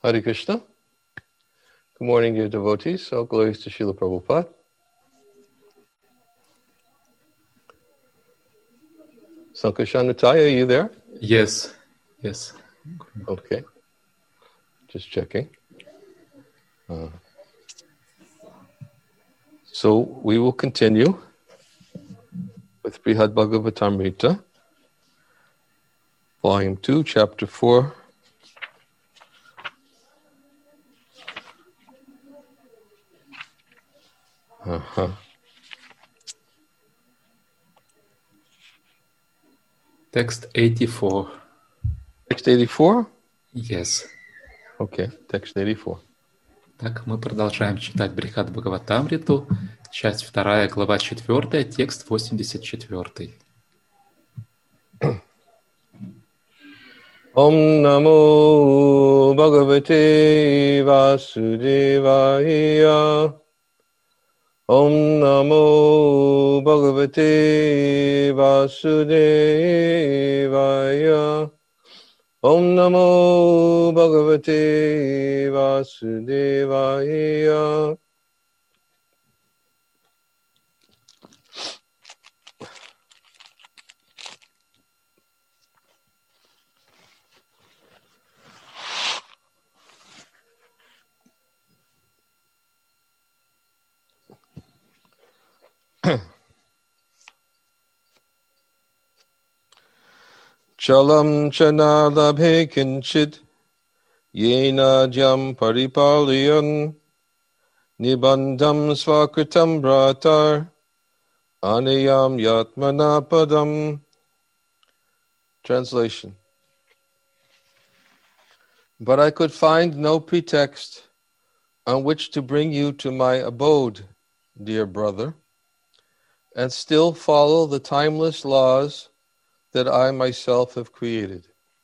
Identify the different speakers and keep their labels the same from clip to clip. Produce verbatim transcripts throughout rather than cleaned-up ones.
Speaker 1: Hare Krishna. Good morning, dear devotees. All glories to Srila Prabhupada. Sankashanataya, are you there?
Speaker 2: Yes, yes.
Speaker 1: Okay. Just checking. Uh, so we will continue with Brihad Bhagavatamrita, Volume two, Chapter four. Uh-huh.
Speaker 2: Text eighty-four.
Speaker 1: Text eighty-four?
Speaker 2: Yes.
Speaker 1: Okay, text eighty-four.
Speaker 2: Так, мы продолжаем читать Брихад Бхагаватамриту, часть вторая, глава четвертая, текст восемьдесят четвертый.
Speaker 1: Om Namo Bhagavate Vasudevaya. Om Namo Bhagavate Vasudevaya. Om Namo Bhagavate Vasudevaya. Chalam chana labhe kinchit yena jam paripalayan nibandham swakritam bratar anayam yatmana padam. Translation. But I could find no pretext on which to bring you to my abode, dear brother, and still follow the timeless laws that I myself have created.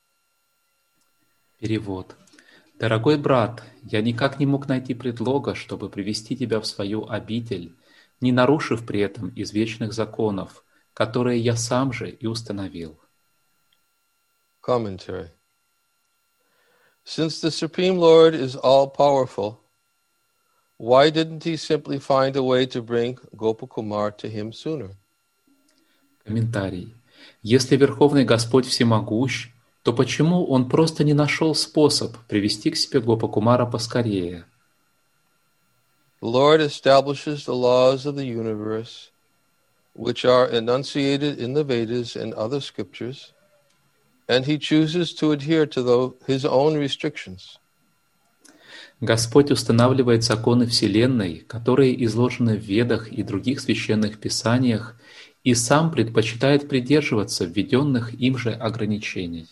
Speaker 2: Перевод. Дорогой брат, я никак не мог найти предлога, чтобы привести тебя в свою обитель, не нарушив при этом извечных законов, которые я сам же и установил.
Speaker 1: Commentary. Since the Supreme Lord is all-powerful, why didn't he simply find a way to bring Gopakumar to him sooner?
Speaker 2: Комментарий. Если Верховный Господь всемогущ, то почему он просто не нашел способ привести к себе Гопакумара поскорее?
Speaker 1: The Lord establishes the laws of the universe, which are enunciated in the Vedas and other scriptures, and he chooses to adhere to the, his own restrictions.
Speaker 2: Господь устанавливает законы Вселенной, которые изложены в Ведах и других священных писаниях, и сам предпочитает придерживаться введенных им же ограничений.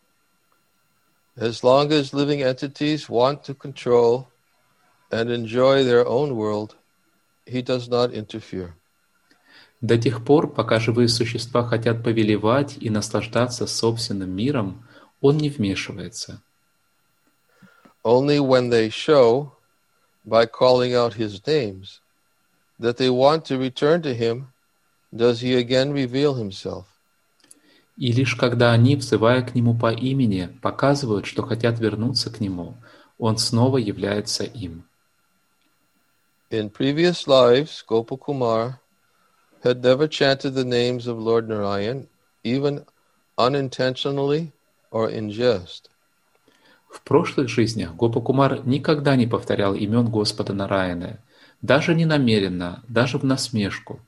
Speaker 1: As long as living entities want to control and enjoy their own world, he does not interfere.
Speaker 2: До тех пор, пока живые существа хотят повелевать и наслаждаться собственным миром, он не вмешивается.
Speaker 1: Only when they show, by calling out his names, that they want to return to him, does he again reveal himself.
Speaker 2: И лишь когда они, взывая к нему по имени, показывают, что хотят вернуться к нему, он снова является им.
Speaker 1: In previous lives, Gopakumar had never chanted the names of Lord Narayan, even unintentionally or in jest.
Speaker 2: В прошлых жизнях Гопакумар никогда не повторял имен Господа Нараяны, даже не намеренно, даже в насмешку.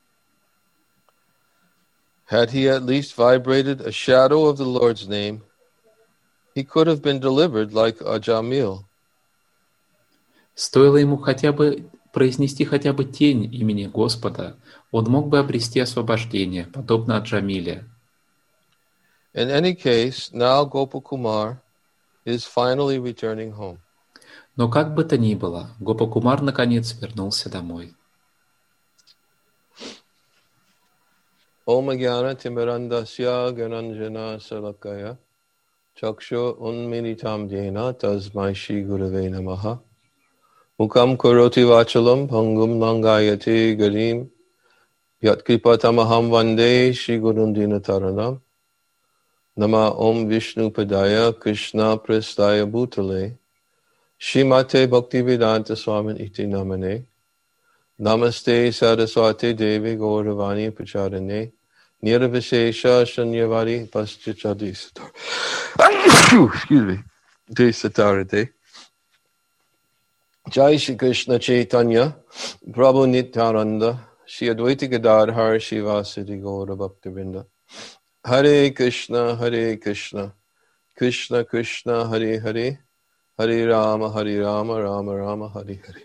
Speaker 1: Had he at least vibrated a shadow of the Lord's name, he could have been delivered like Ajamil.
Speaker 2: Стоило ему хотя бы произнести хотя бы тень имени Господа, он мог бы обрести освобождение, подобно Аджамиле.
Speaker 1: In any case, now Gopakumar is finally returning home.
Speaker 2: Но как бы то ни было, Гопакумар наконец вернулся домой.
Speaker 1: Om Jnana Timirandasya Gananjana Salakaya Chakshu Unminitam Jena Tasmai Shri Gurave Namaha Mukam Karoti Vachalam Pangum Langayati Garim Yat Kripatamaham Vande Shri Gurundina Taranam Nama Om Vishnu Padaya Krishna Prestaya Bhutale Shrimate Bhaktivedanta Swamin Iti Namane. Namaste Saraswati Devi Gauravani Pracharane. Nirvishesha Shanyavari Paschachadi Satar. Excuse me. De Satarate. Jai Shri Krishna Chaitanya Prabhu Nityananda Shri Advaita Gadadhar Shivasati Gaura Bhaktivinoda. Hare Krishna Hare Krishna Krishna Krishna Hare Hare Hare Rama Hare Rama Rama Rama Hare Hare.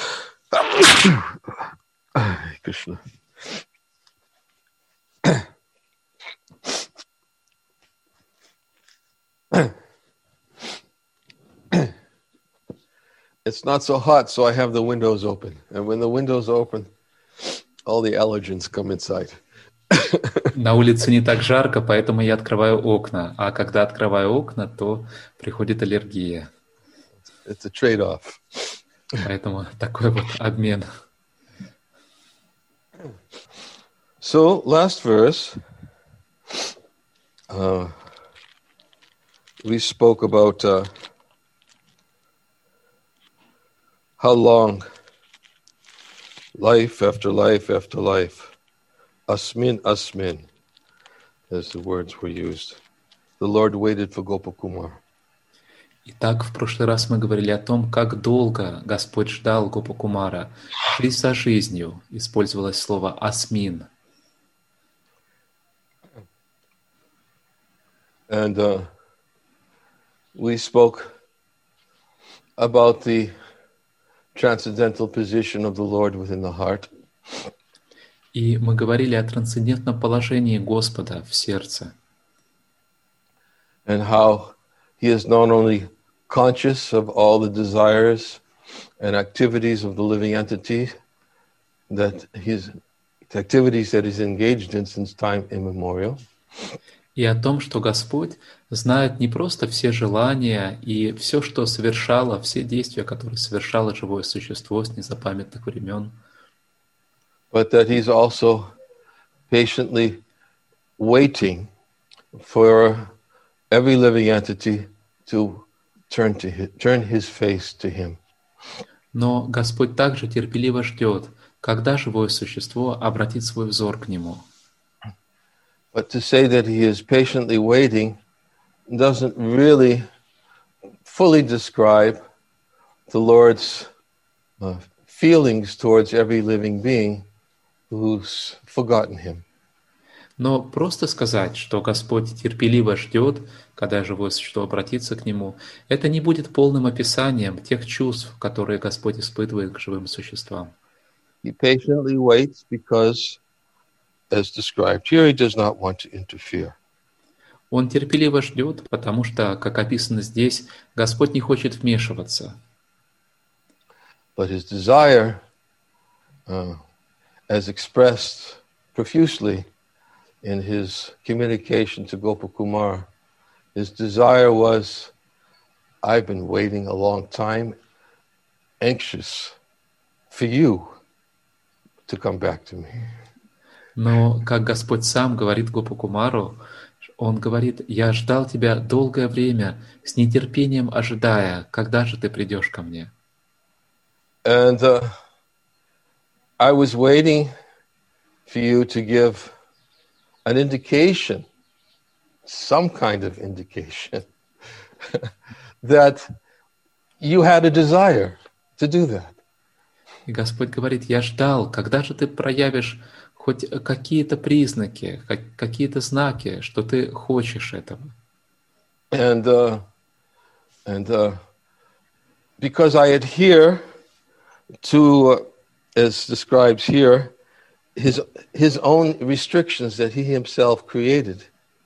Speaker 1: Hare Krishna. It's not so hot, so I have the windows open. And when the windows open, all the allergens come inside.
Speaker 2: На улице не так жарко, поэтому я открываю окна. А когда открываю окна, то приходит аллергия.
Speaker 1: It's a trade-off.
Speaker 2: Поэтому такой вот обмен.
Speaker 1: So, last verse, uh, we spoke about uh, how long, life after life after life, asmin asmin, as the words were used. The Lord waited for Gopakumar.
Speaker 2: Итак, в прошлый раз мы говорили о том, как долго Господь ждал Гопакумара. Жизнь за жизнью использовалось слово «асмин».
Speaker 1: And uh, we spoke about the transcendental position of the Lord within the heart.
Speaker 2: И мы говорили о трансцендентном положении Господа в сердце.
Speaker 1: And how He is not only conscious of all the desires and activities of the living entity, that His activities that He's engaged in since time immemorial.
Speaker 2: И о том, что Господь знает не просто все желания и все, что совершало, все действия, которые совершало живое существо с незапамятных времен,
Speaker 1: but that He's also patiently waiting for every living entity to turn to his, turn his face to Him.
Speaker 2: Но Господь также терпеливо ждет, когда живое существо обратит свой взор к Нему.
Speaker 1: But to say that He is patiently waiting doesn't really fully describe the Lord's uh, feelings towards every living being who's forgotten Him.
Speaker 2: Но просто сказать, что Господь терпеливо ждет, когда живое существо обратится к Нему, это не будет полным описанием тех чувств, которые Господь испытывает к живым существам.
Speaker 1: He patiently waits because, as described here, He does not want to interfere.
Speaker 2: Он терпеливо ждет, потому что, как описано здесь, Господь не хочет вмешиваться.
Speaker 1: But His desire, uh, as expressed profusely in His communication to Gopakumar, His desire was, I've been waiting a long time, anxious for you to come back to me.
Speaker 2: Но, как Господь сам говорит Гопакумару, Он говорит: «Я ждал тебя долгое время, с нетерпением ожидая, когда же ты придешь ко мне».
Speaker 1: And uh, I was waiting for you to give an indication, some kind of indication, that you had a desire to do that.
Speaker 2: И Господь говорит: «Я ждал, когда же ты проявишь хоть какие-то признаки, какие-то знаки, что ты хочешь этого».
Speaker 1: And uh, and uh, because I adhere to, uh, as described here, his his own restrictions that He Himself created.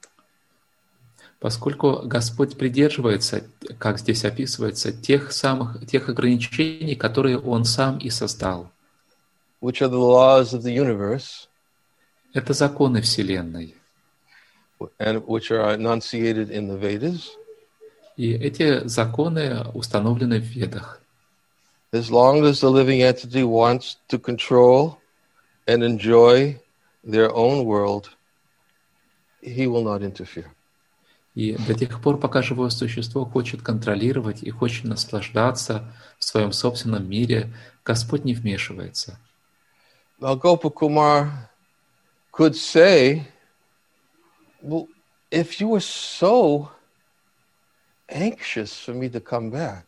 Speaker 2: Поскольку Господь придерживается, как здесь описывается, тех самых тех ограничений, которые Он сам и создал.
Speaker 1: Which are the laws of the universe.
Speaker 2: Это законы Вселенной.
Speaker 1: And which are enunciated in the Vedas.
Speaker 2: И эти законы установлены в Ведах.
Speaker 1: As long as the living entity wants to control and enjoy their own world, He will not interfere.
Speaker 2: И до тех пор, пока живое существо хочет контролировать и хочет наслаждаться в своем собственном мире, Господь не вмешивается.
Speaker 1: Now, Gopakumar could say, well, if you were so anxious for me to come back,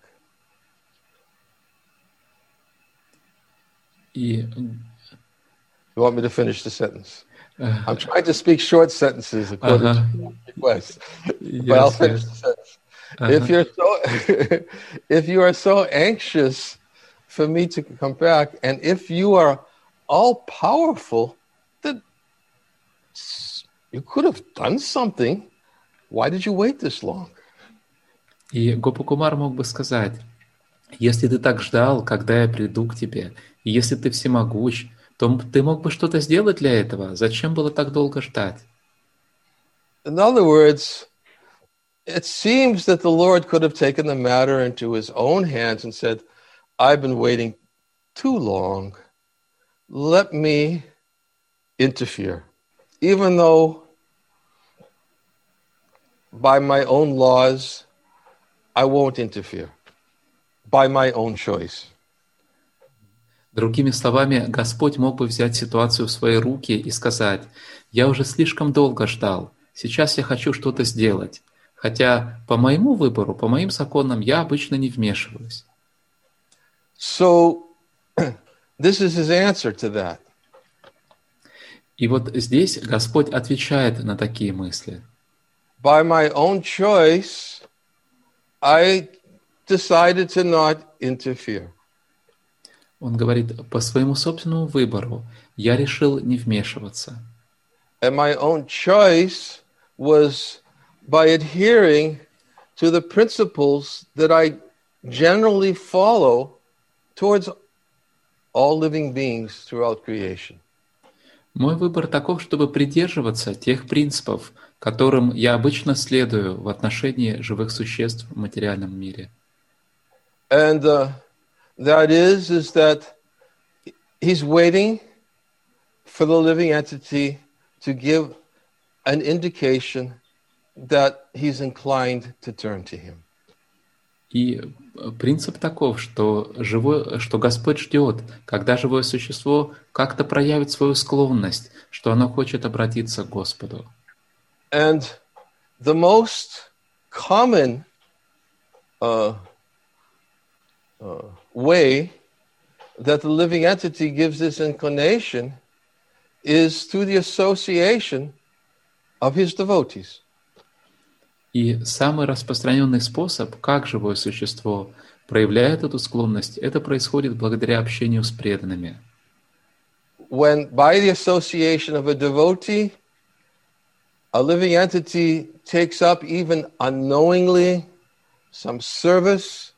Speaker 2: И
Speaker 1: you want me to finish the sentence?
Speaker 2: э,
Speaker 1: I'm trying to speak short sentences according
Speaker 2: ага,
Speaker 1: to your request, but I'll
Speaker 2: yes,
Speaker 1: finish
Speaker 2: yes.
Speaker 1: the sentence. If
Speaker 2: Ага.
Speaker 1: you're so, if you are so anxious for me to come back, and if you are all powerful, then you could have done something. Why did you wait this long?
Speaker 2: И Гопакумар мог бы сказать, если ты так ждал, когда я приду к тебе, и если ты всемогущ, то ты мог бы что-то сделать для этого. Зачем было так долго ждать?
Speaker 1: In other words, it seems that the Lord could have taken the matter into his own hands and said, I've been waiting too long. Let me interfere. Even though by my own laws, I won't interfere. By my own choice.
Speaker 2: Другими словами, Господь мог бы взять ситуацию в свои руки и сказать, я уже слишком долго ждал, сейчас я хочу что-то сделать, хотя по моему выбору, по моим законам я обычно не вмешиваюсь.
Speaker 1: So, this is his answer to that.
Speaker 2: И вот здесь Господь отвечает на такие мысли.
Speaker 1: By my own choice, I decided to not interfere.
Speaker 2: Он говорит, по своему собственному выбору я решил не вмешиваться.
Speaker 1: And my own choice was by adhering to the principles that I generally follow towards all living beings throughout creation.
Speaker 2: Мой выбор таков, чтобы придерживаться тех принципов, которым я обычно следую в отношении живых существ в материальном мире.
Speaker 1: And uh, that is, is that he's waiting for the living entity to give an indication that he's inclined to turn to him.
Speaker 2: И принцип таков, что, живой, что Господь ждет, когда живое существо как-то проявит свою склонность, что оно хочет обратиться к Господу.
Speaker 1: And the most common uh, uh, way that the living entity gives this inclination is through the association of his devotees.
Speaker 2: И самый распространенный способ, как живое существо проявляет эту склонность, это происходит благодаря общению с преданными.
Speaker 1: When by the association of a devotee, a living entity takes up even unknowingly some service,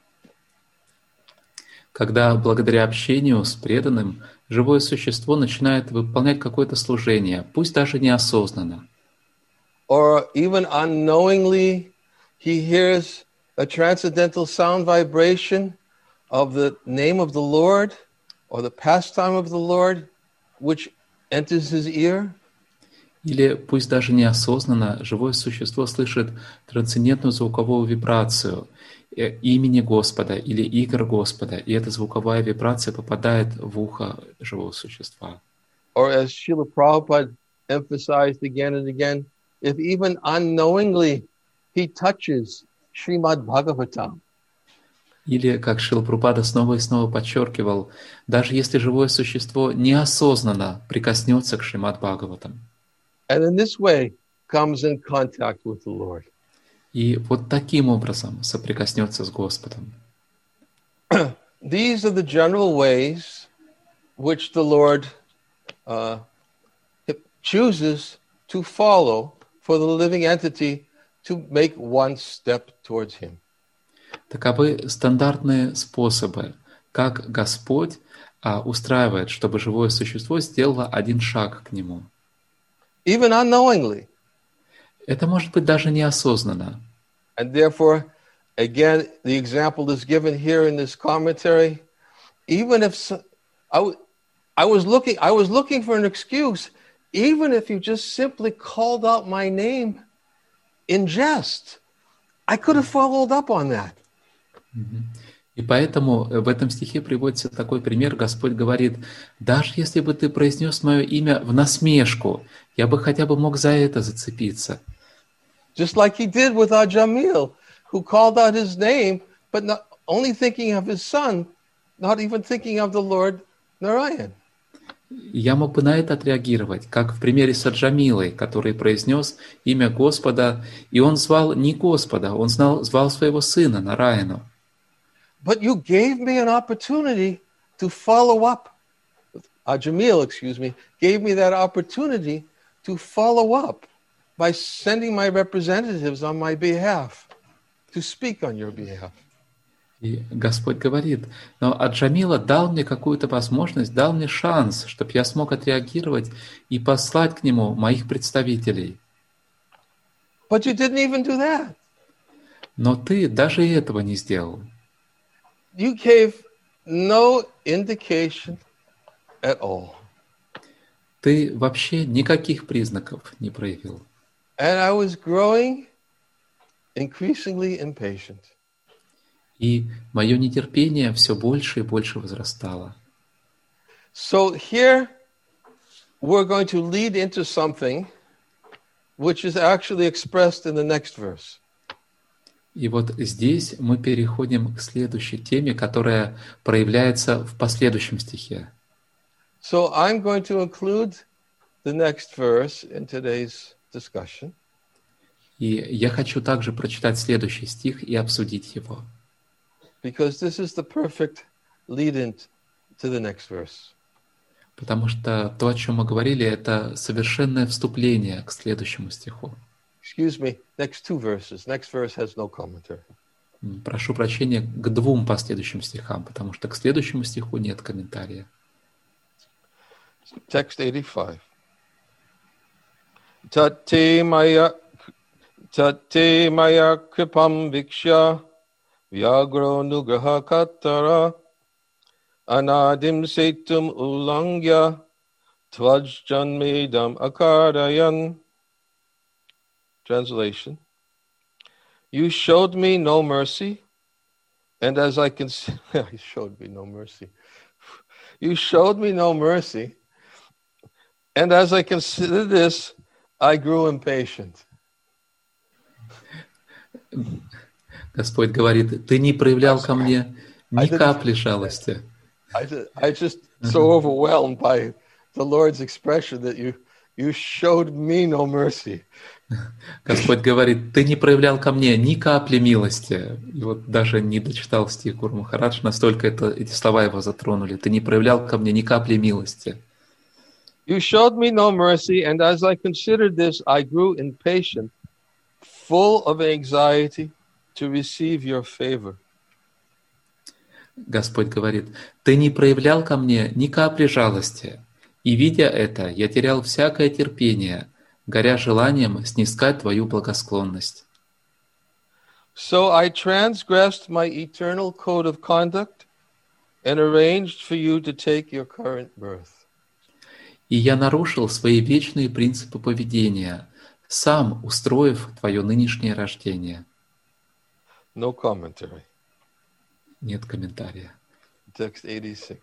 Speaker 2: когда благодаря общению с преданным живое существо начинает выполнять какое-то служение, пусть даже неосознанно,
Speaker 1: or even unknowingly he hears a transcendental sound vibration of the name of the Lord or the pastime of the Lord, which enters his ear.
Speaker 2: или пусть даже неосознанно живое существо слышит трансцендентную звуковую вибрацию имени Господа или игр Господа, и эта звуковая вибрация попадает в ухо живого существа.
Speaker 1: Or as Srila Prabhupada emphasized again and again, if even unknowingly he touches Srimad Bhagavatam.
Speaker 2: Или, как Шрила Прабхупада снова и снова подчеркивал, даже если живое существо неосознанно прикоснется к Шримад Бхагаватам.
Speaker 1: And in this way comes in contact with the Lord.
Speaker 2: И вот таким образом соприкоснется с Господом.
Speaker 1: These are the general ways which the Lord uh, chooses to follow for the living entity to make one step towards Him.
Speaker 2: Таковы стандартные способы, как Господь а, устраивает, чтобы живое существо сделало один шаг к Нему.
Speaker 1: Even unknowingly.
Speaker 2: Это может быть даже неосознанно.
Speaker 1: And therefore, again, the example is given here in this commentary. Even if so, I, w- I was looking, I was looking for an excuse. Even if you just simply called out my name, in jest. I could have followed up on that.
Speaker 2: И поэтому в этом стихе приводится такой пример. Господь говорит: даже если бы ты произнес мое имя в насмешку, я бы хотя бы мог за это зацепиться.
Speaker 1: Just like he did with Ajamil, who called out his name, but not only thinking of his son, not even thinking of the Lord Narayan.
Speaker 2: Я мог бы на это отреагировать, как в примере с Аджамилой, который произнес имя Господа, и он звал не Господа, он знал, звал своего сына Нараяну.
Speaker 1: But you gave me an opportunity to follow up. Ajamil, excuse me, gave me that opportunity to follow up by sending my representatives on my behalf to speak on your behalf.
Speaker 2: И Господь говорит: но Аджамила дал мне какую-то возможность, дал мне шанс, чтобы я смог отреагировать и послать к нему моих представителей.
Speaker 1: But you didn't even do that.
Speaker 2: Но ты даже и этого не сделал.
Speaker 1: You gave no indication at all.
Speaker 2: Ты вообще никаких признаков не проявил.
Speaker 1: And I was growing increasingly impatient.
Speaker 2: И мое нетерпение все больше и больше возрастало.
Speaker 1: So here we're going to lead into something which is actually expressed in the next verse.
Speaker 2: И вот здесь мы переходим к следующей теме, которая проявляется в последующем стихе.
Speaker 1: So I'm going to include the next verse in today's discussion.
Speaker 2: И я хочу также прочитать следующий стих и обсудить его.
Speaker 1: Because this is the perfect lead-in to the next verse.
Speaker 2: Потому что то, о чем мы говорили, это совершенное вступление к следующему стиху.
Speaker 1: Excuse me, next two verses. Next verse has no commentary.
Speaker 2: Прошу прощения, к двум последующим стихам, потому что к следующему стиху нет комментария.
Speaker 1: Text eighty-five. Tate maya, tate maya kripam vikshya vyagro nugraha katara anadim setum ulangya tvajjanmedam akarayan. Translation. You showed me no mercy, and as I can see, you showed me no mercy. You showed me no mercy, and as I considered this, I grew impatient.
Speaker 2: Господь говорит: ты не проявлял ко мне ни капли жалости.
Speaker 1: I just, I just so overwhelmed by the Lord's expression that you you showed me no mercy.
Speaker 2: Господь говорит: ты не проявлял ко мне ни капли милости. И вот даже не дочитал стих Гуру Махарадж, настолько это, эти слова его затронули. Ты не проявлял ко мне ни капли милости.
Speaker 1: You showed me no mercy, and as I considered this, I grew impatient, full of anxiety to receive your favor.
Speaker 2: Господь говорит: ты не проявлял ко мне ни капли жалости. И, видя это, я терял всякое терпение, горя желанием снискать твою благосклонность.
Speaker 1: So I transgressed my eternal code of conduct and arranged for you to take your current birth.
Speaker 2: И я нарушил свои вечные принципы поведения, сам устроив твое нынешнее рождение.
Speaker 1: No commentary.
Speaker 2: Нет комментария.
Speaker 1: Text eighty-six.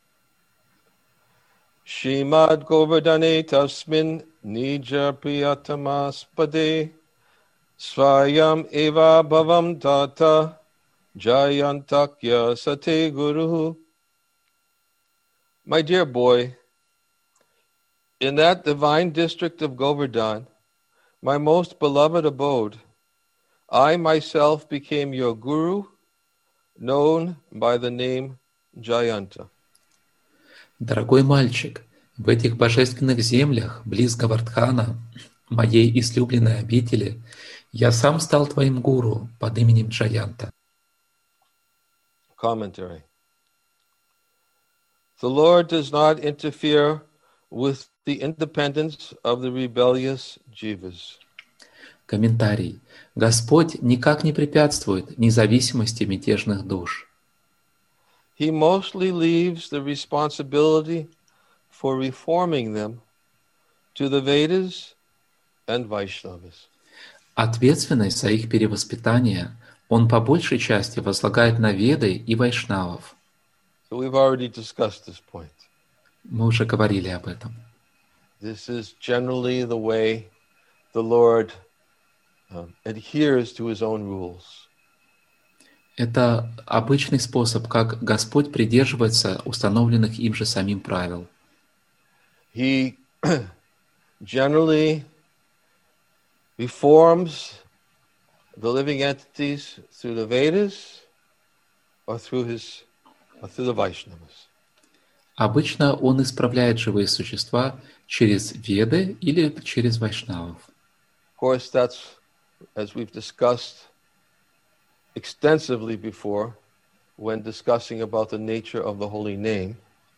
Speaker 1: Shrimad Govardhane tasmin nija priyatamaspade swayam eva bhavam tata jayantakya sate guru. My dear boy, in that divine district of Govardhan, my most beloved abode, I myself became your guru, known by the name Jayanta.
Speaker 2: Дорогой мальчик, в этих божественных землях, близ Гавардхана, моей излюбленной обители, я сам стал твоим гуру под именем Джаянта.
Speaker 1: Commentary. The Lord does not interfere with the independence of the rebellious jivas.
Speaker 2: Комментарий. Господь никак не препятствует независимости мятежных душ.
Speaker 1: He mostly leaves the responsibility for reforming them to the Vedas and Vaishnavas.
Speaker 2: Ответственность за их перевоспитание он по большей части возлагает на веды и вайшнавов.
Speaker 1: So we've already discussed this point.
Speaker 2: Мы уже говорили об этом.
Speaker 1: This is generally the way the Lord um, adheres to his own rules.
Speaker 2: Это обычный способ, как Господь придерживается установленных им же самим правил.
Speaker 1: He generally reforms the living entities through the Vedas or through his or through the Vaishnavas.
Speaker 2: Обычно он исправляет живые существа через Веды или через вайшнавов.
Speaker 1: Of course, that's, as we've discussed extensively before when discussing about the nature of the holy name.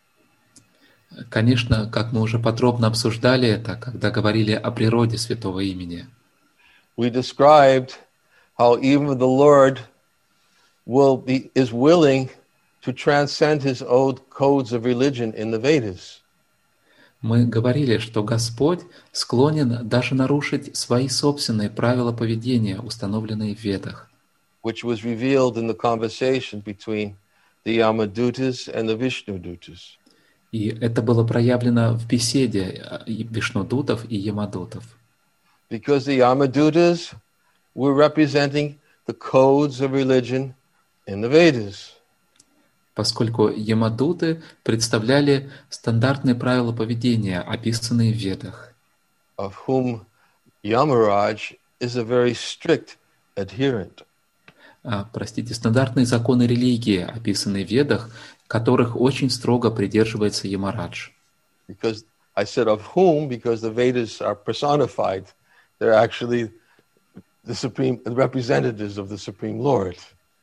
Speaker 2: Конечно, как мы уже подробно обсуждали это, когда говорили о природе святого имени.
Speaker 1: We described how even the Lord will be is willing to transcend his old codes of religion in the Vedas.
Speaker 2: Мы говорили, что Господь склонен даже нарушить свои собственные правила поведения, установленные в Ведах,
Speaker 1: which was revealed in the conversation between the Yamadutas and the Vishnudutas.
Speaker 2: И это было проявлено в беседе Вишнудутов и Ямадутов.
Speaker 1: Because the Yamadutas were representing the codes of religion in the Vedas.
Speaker 2: Поскольку Ямадуты представляли стандартные правила поведения, описанные в Ведах,
Speaker 1: of whom Yamaraj is a very strict adherent.
Speaker 2: А, простите, стандартные законы религии, описанные в Ведах, которых очень строго придерживается Ямарадж.
Speaker 1: Because I said of whom, because the Vedas are personified. They're actually the supreme the representatives of the Supreme Lord.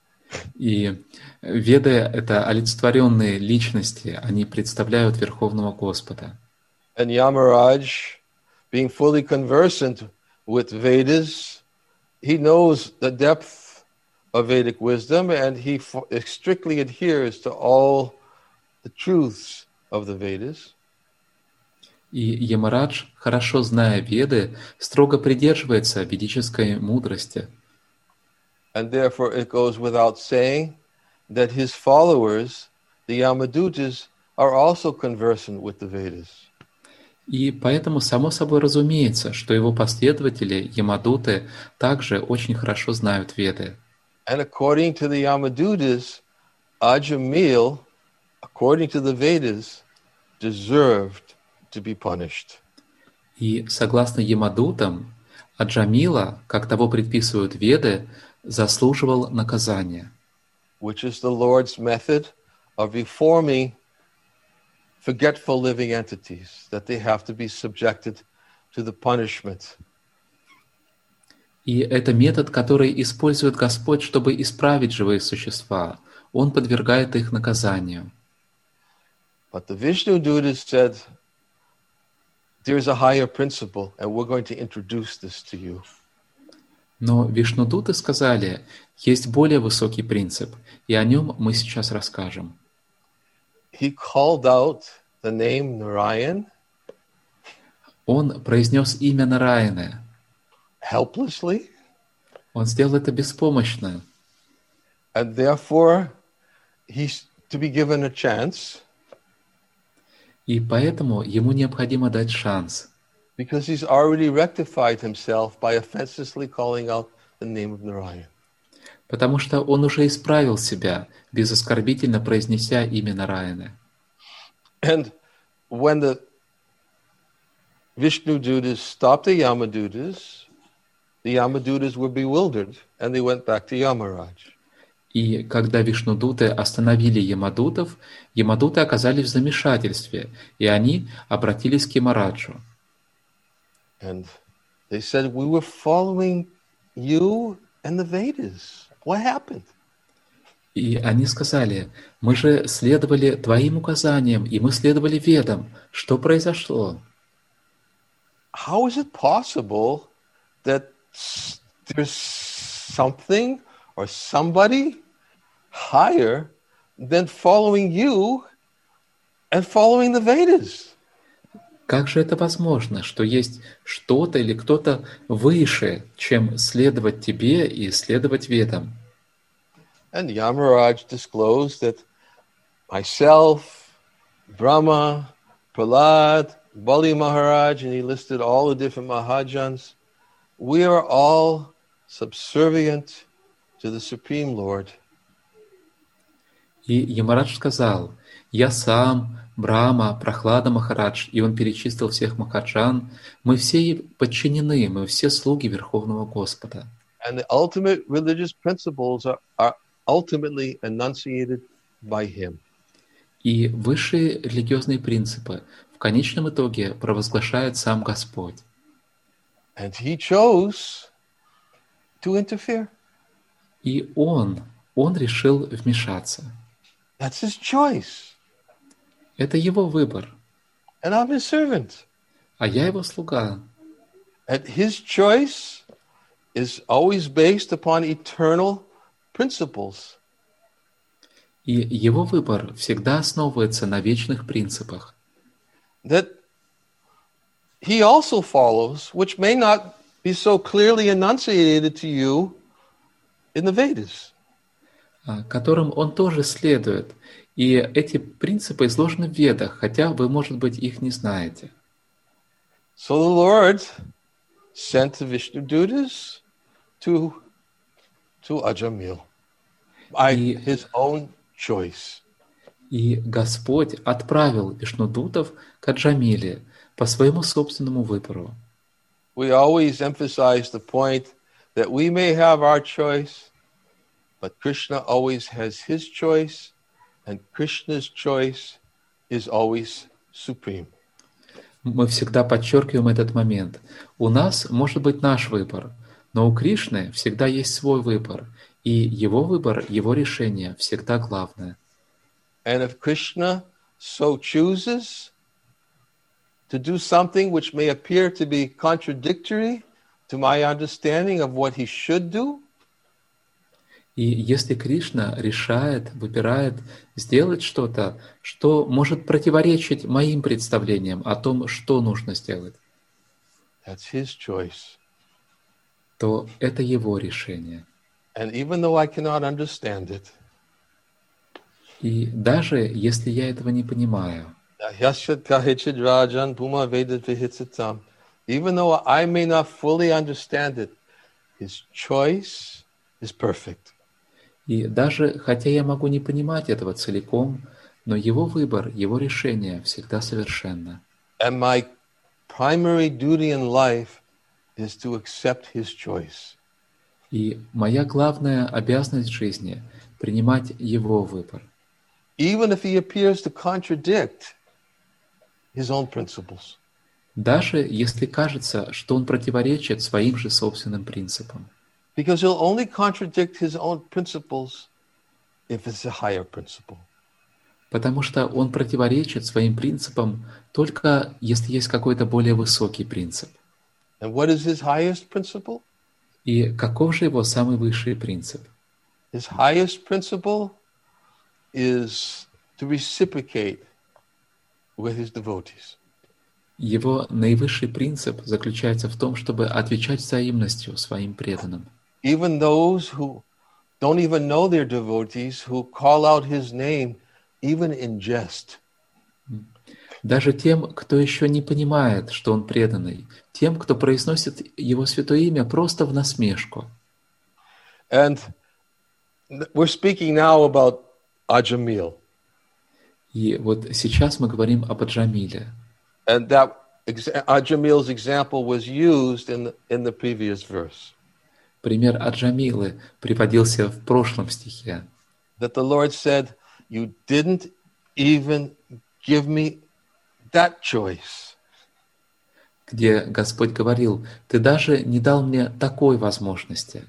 Speaker 2: И Веды — это олицетворенные личности, они представляют Верховного Господа.
Speaker 1: And Yamaraj, being fully conversant with Vedas, he knows the depth of Vedic wisdom, and he strictly adheres to all the truths of the Vedas.
Speaker 2: И Ямарадж, хорошо зная Веды, строго придерживается ведической мудрости.
Speaker 1: And therefore it goes without saying that his followers, the Yamadutas, are also conversant with the Vedas.
Speaker 2: И поэтому само собой разумеется, что его последователи, Ямадуты, также очень хорошо знают Веды.
Speaker 1: And according to the Yamadutas, Ajamil, according to the Vedas, deserved to be punished.
Speaker 2: И согласно Ямадутам, Аджамила, как того предписывают Веды, заслуживал наказания.
Speaker 1: Which is the Lord's method of reforming forgetful living entities, that they have to be subjected to the punishment.
Speaker 2: И это метод, который использует Господь, чтобы исправить живые существа. Он подвергает их наказанию.
Speaker 1: But the Vishnudutas said, there is a higher principle, and we're going to introduce this to you.
Speaker 2: Но Вишнудуты сказали, есть более высокий принцип, и о нем мы сейчас расскажем.
Speaker 1: He called out the name Narayan.
Speaker 2: Он произнес имя Нараяны.
Speaker 1: Helplessly.
Speaker 2: Он сделал это беспомощно.
Speaker 1: And therefore, he's to be given a chance.
Speaker 2: И поэтому ему необходимо дать шанс.
Speaker 1: Because he's already rectified himself by offensively calling out the name of Narayan.
Speaker 2: Потому что он уже исправил себя, безоскорбительно произнеся имя Нараяны.
Speaker 1: And when the Vishnudutas stopped the Yamadutas, the Yamadutas were bewildered, and they went back to Yamaraj.
Speaker 2: И когда Вишнудуты остановили Ямадутов, Ямадуты оказались в замешательстве, и они обратились к Ямараджу.
Speaker 1: And they said, we were following you and the Vedas. What happened?
Speaker 2: И они сказали, мы же следовали твоим указаниям, и мы следовали Ведам. Что произошло?
Speaker 1: How is it possible that there's something or somebody higher than following you and following the Vedas?
Speaker 2: Как же это возможно, что есть что-то или кто-то выше, чем следовать тебе и следовать ведам?
Speaker 1: And Yamaraj disclosed that myself, Brahma, Prahlad, Bali Maharaj, and he listed all the different Mahajans, we are all subservient to the Supreme Lord.
Speaker 2: И Ямарадж сказал: «Я сам, Брахма, Прахлада Махарадж», и он перечислил всех Махаджан, мы все подчинены, мы все слуги Верховного Господа.
Speaker 1: And the ultimate religious principles are, are ultimately enunciated by him.
Speaker 2: И высшие религиозные принципы в конечном итоге провозглашает сам Господь.
Speaker 1: And he chose to interfere.
Speaker 2: И Он, Он решил вмешаться.
Speaker 1: That's his choice.
Speaker 2: Это Его выбор.
Speaker 1: And I'm his servant.
Speaker 2: А я Его слуга.
Speaker 1: And his choice is always based upon eternal principles.
Speaker 2: И Его выбор всегда основывается на вечных принципах.
Speaker 1: That he also follows, which may not be so clearly enunciated to you in the Vedas.
Speaker 2: Которым Он тоже следует. И эти принципы изложены в Ведах, хотя вы, может быть, их не знаете.
Speaker 1: So the Lord sent the Vishnudutas to, to Ajamil by
Speaker 2: И,
Speaker 1: his own choice.
Speaker 2: и Господь отправил Вишнудутов к Аджамиле по своему собственному выбору.
Speaker 1: We always emphasize the point that we may have our choice, but Krishna always has his choice, and Krishna's choice is always supreme.
Speaker 2: Мы всегда подчеркиваем этот момент. У нас может быть наш выбор, но у Кришны всегда есть свой выбор, и его выбор, его решение всегда главное.
Speaker 1: And if Krishna so chooses to do something which may appear to be contradictory to my understanding of what he should do,
Speaker 2: и если Кришна решает, выбирает сделать что-то, что может противоречить моим представлениям о том, что нужно сделать,
Speaker 1: that's his choice.
Speaker 2: то это его решение.
Speaker 1: And even though I cannot understand it,
Speaker 2: И даже если я этого не понимаю,
Speaker 1: even though I may not fully understand it, his choice is perfect.
Speaker 2: и даже хотя я могу не понимать этого целиком, но его выбор, его решение всегда совершенно.
Speaker 1: And my primary duty in life is to accept his choice.
Speaker 2: И моя главная обязанность в жизни — принимать его выбор.
Speaker 1: Even if he appears to contradict his own principles.
Speaker 2: Даже если кажется, что он противоречит своим же собственным принципам.
Speaker 1: Because he'll only contradict his own principles if it's a higher principle.
Speaker 2: Потому что он противоречит своим принципам только если есть какой-то более высокий принцип.
Speaker 1: And what is his highest principle?
Speaker 2: И каков же его самый высший принцип?
Speaker 1: His highest principle is to reciprocate with his devotees.
Speaker 2: Его наивысший принцип заключается в том, чтобы отвечать взаимностью своим преданным.
Speaker 1: Even those who don't even know they're devotees, who call out his name even in jest.
Speaker 2: Даже тем, кто еще не понимает, что он преданный, тем, кто произносит его святое имя просто в насмешку.
Speaker 1: And we're speaking now about Ajamil.
Speaker 2: И вот сейчас мы говорим об Аджамиле.
Speaker 1: And that Ajamil's example was used in the, in the previous verse.
Speaker 2: Пример Аджамилы приводился в прошлом стихе.
Speaker 1: That the Lord said, you didn't even give me that choice.
Speaker 2: Где Господь говорил, ты даже не дал мне такой возможности.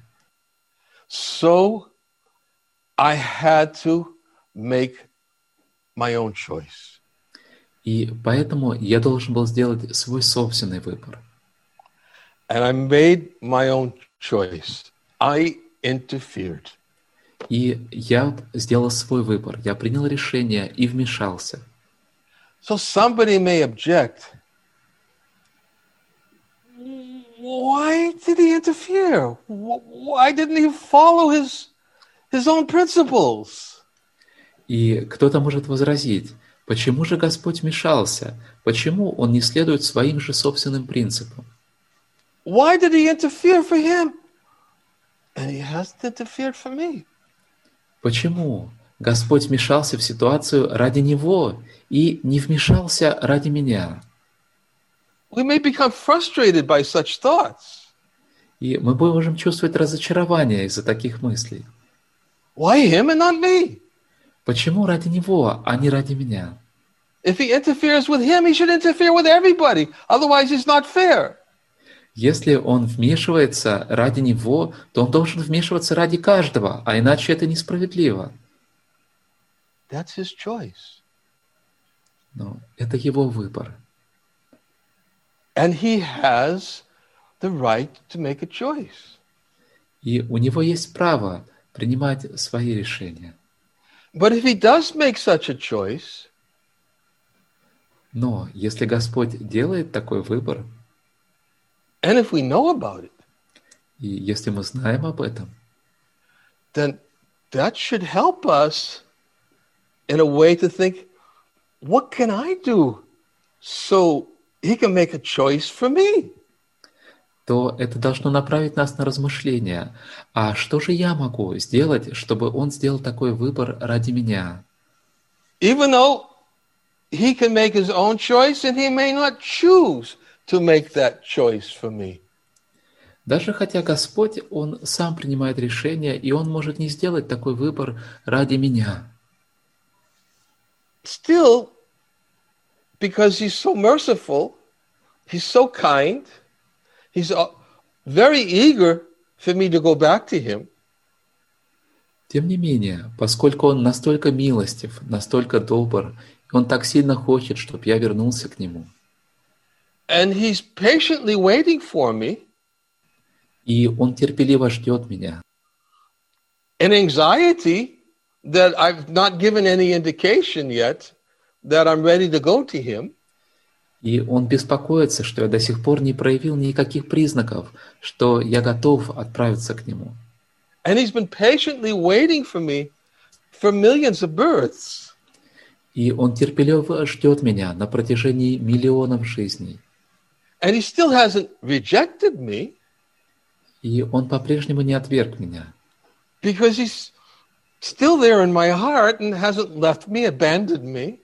Speaker 1: So I had to make my own choice.
Speaker 2: И поэтому я должен был сделать свой собственный выбор.
Speaker 1: And I made my own choice. I interfered.
Speaker 2: И я сделал свой выбор. Я принял решение и вмешался.
Speaker 1: So somebody may object. why did he interfere? Why didn't he follow his, his own principles?
Speaker 2: И кто-то может возразить, почему же Господь вмешался? Почему Он не следует своим же собственным принципам?
Speaker 1: Why did he interfere for him? And he hasn't interfered for me.
Speaker 2: Почему Господь вмешался в ситуацию ради Него и не вмешался ради меня?
Speaker 1: We may become frustrated by such thoughts.
Speaker 2: И мы можем чувствовать разочарование из-за таких мыслей.
Speaker 1: Why him and not me?
Speaker 2: Почему ради Него, а не ради меня?
Speaker 1: If he interferes with him, he should interfere with everybody. Otherwise, it's not fair.
Speaker 2: Если Он вмешивается ради Него, то Он должен вмешиваться ради каждого, а иначе это несправедливо.
Speaker 1: That's his choice.
Speaker 2: Но это Его выбор.
Speaker 1: And he has the right to make a choice.
Speaker 2: И у Него есть право принимать свои решения.
Speaker 1: But if he does make such a choice,
Speaker 2: Но если Господь делает такой выбор,
Speaker 1: and if we know about it,
Speaker 2: и если мы знаем об этом,
Speaker 1: then that should help us in a way to think, what can I do so he can make a choice for me?
Speaker 2: то это должно направить нас на размышления. А что же я могу сделать, чтобы Он сделал такой выбор ради меня?
Speaker 1: Even though he can make his own choice and he may not choose to make that choice for me.
Speaker 2: Даже хотя Господь, Он сам принимает решение, и Он может не сделать такой выбор ради меня.
Speaker 1: Still, because he's so merciful, he's so kind, he's very eager for me to go back to him.
Speaker 2: Тем не менее, поскольку Он настолько милостив, настолько добр, и Он так сильно хочет, чтобы я вернулся к Нему,
Speaker 1: And he's patiently waiting for me.
Speaker 2: и Он терпеливо ждет меня.
Speaker 1: An anxiety that I've not given any indication yet that I'm ready to go to him.
Speaker 2: И Он беспокоится, что я до сих пор не проявил никаких признаков, что я готов отправиться к Нему.
Speaker 1: And he's been patiently waiting for me for millions of births.
Speaker 2: И Он терпеливо ждет меня на протяжении миллионов жизней.
Speaker 1: And he still hasn't rejected me.
Speaker 2: И Он по-прежнему не отверг меня.
Speaker 1: Because he's still there in my heart and hasn't left me, abandoned me.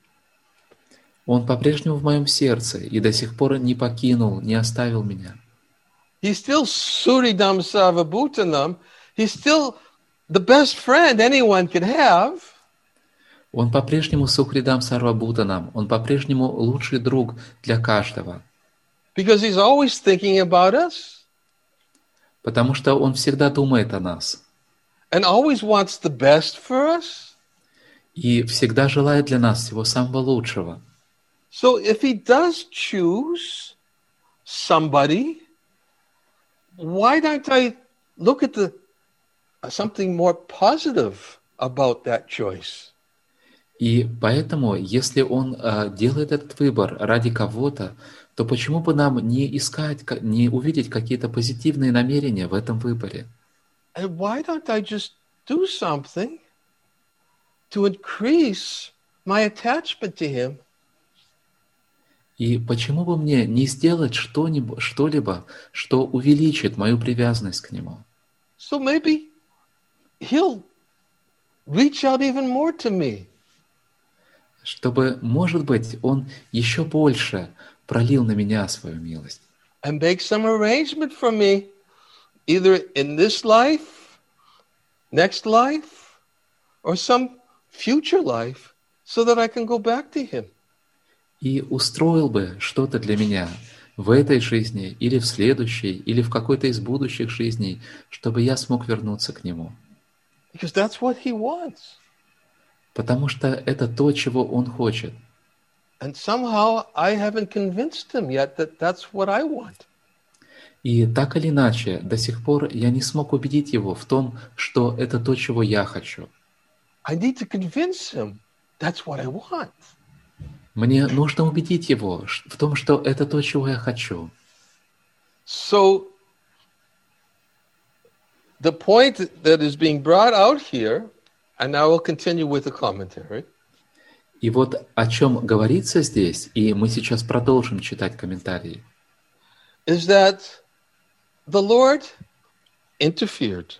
Speaker 2: Он по-прежнему в моем сердце и до сих пор не покинул, не оставил меня.
Speaker 1: He's still Suridam Sarvabhutanam. He's still the best friend anyone could have.
Speaker 2: Он по-прежнему Сухридам Сарвабхутанам. Он по-прежнему лучший друг для каждого.
Speaker 1: Because he's always thinking about us.
Speaker 2: Потому что Он всегда думает о нас.
Speaker 1: And always wants the best for us.
Speaker 2: И всегда желает для нас всего самого лучшего.
Speaker 1: So if he does choose somebody, why don't I look at the something more positive about that choice?
Speaker 2: И поэтому, если Он э, делает этот выбор ради кого-то, то почему бы нам не искать, не увидеть какие-то позитивные намерения в этом выборе?
Speaker 1: And why don't I just do something to increase my attachment to him?
Speaker 2: И почему бы мне не сделать что-нибудь, что-либо, что увеличит мою привязанность к Нему?
Speaker 1: So maybe he'll reach out even more to me.
Speaker 2: Чтобы, может быть, Он еще больше пролил на меня свою милость.
Speaker 1: And make some arrangement for me, either in this life, next life, or some future life, so that I can go back to him.
Speaker 2: И устроил бы что-то для меня в этой жизни, или в следующей, или в какой-то из будущих жизней, чтобы я смог вернуться к Нему.
Speaker 1: Because that's what he wants.
Speaker 2: Потому что это то, чего Он хочет.
Speaker 1: And somehow I haven't convinced him yet that that's what I want.
Speaker 2: И так или иначе, до сих пор я не смог убедить Его в том, что это то, чего я хочу.
Speaker 1: I need to convince him that's what I want.
Speaker 2: Мне нужно убедить Его в том, что это то, чего я хочу.
Speaker 1: So the point that is being brought out here, and now we'll continue with the commentary.
Speaker 2: И вот о чем говорится здесь, и мы сейчас продолжим читать комментарии.
Speaker 1: Is that the Lord interfered.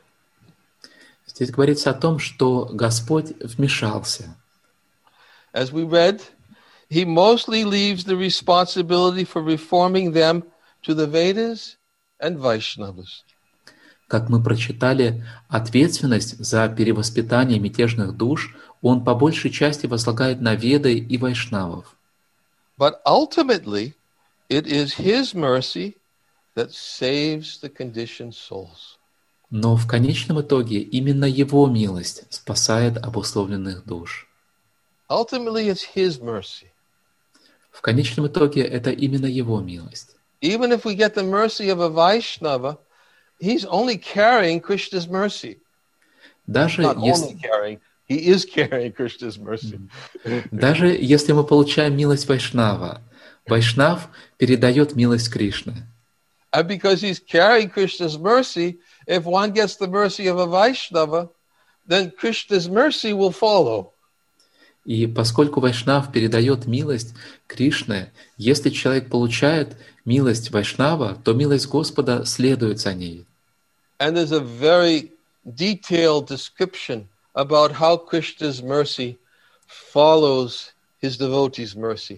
Speaker 2: Здесь говорится о том, что Господь вмешался.
Speaker 1: As we read, he mostly leaves the responsibility for reforming them to the Vedas and Vaishnavas.
Speaker 2: Как мы прочитали, ответственность за перевоспитание мятежных душ он по большей части возлагает на Веды и вайшнавов.
Speaker 1: But ultimately, it is his mercy that saves the conditioned souls.
Speaker 2: Но в конечном итоге именно Его милость спасает обусловленных душ.
Speaker 1: Ultimately, it's his mercy.
Speaker 2: В конечном итоге это именно Его милость.
Speaker 1: Even if we get the mercy of a Vaishnava, he's only carrying Krishna's mercy.
Speaker 2: Даже
Speaker 1: Not
Speaker 2: если,
Speaker 1: only carrying, he is carrying Krishna's mercy.
Speaker 2: даже если мы получаем милость Вайшнава, Вайшнав передает милость Кришны.
Speaker 1: And because he's carrying Krishna's mercy, if one gets the mercy of a Vaishnava, then Krishna's mercy will follow.
Speaker 2: И поскольку Вайшнав передает милость Кришне, если человек получает милость Вайшнава, то милость Господа следует за ней.
Speaker 1: And there's a very detailed description about how Krishna's mercy follows his devotees' mercy.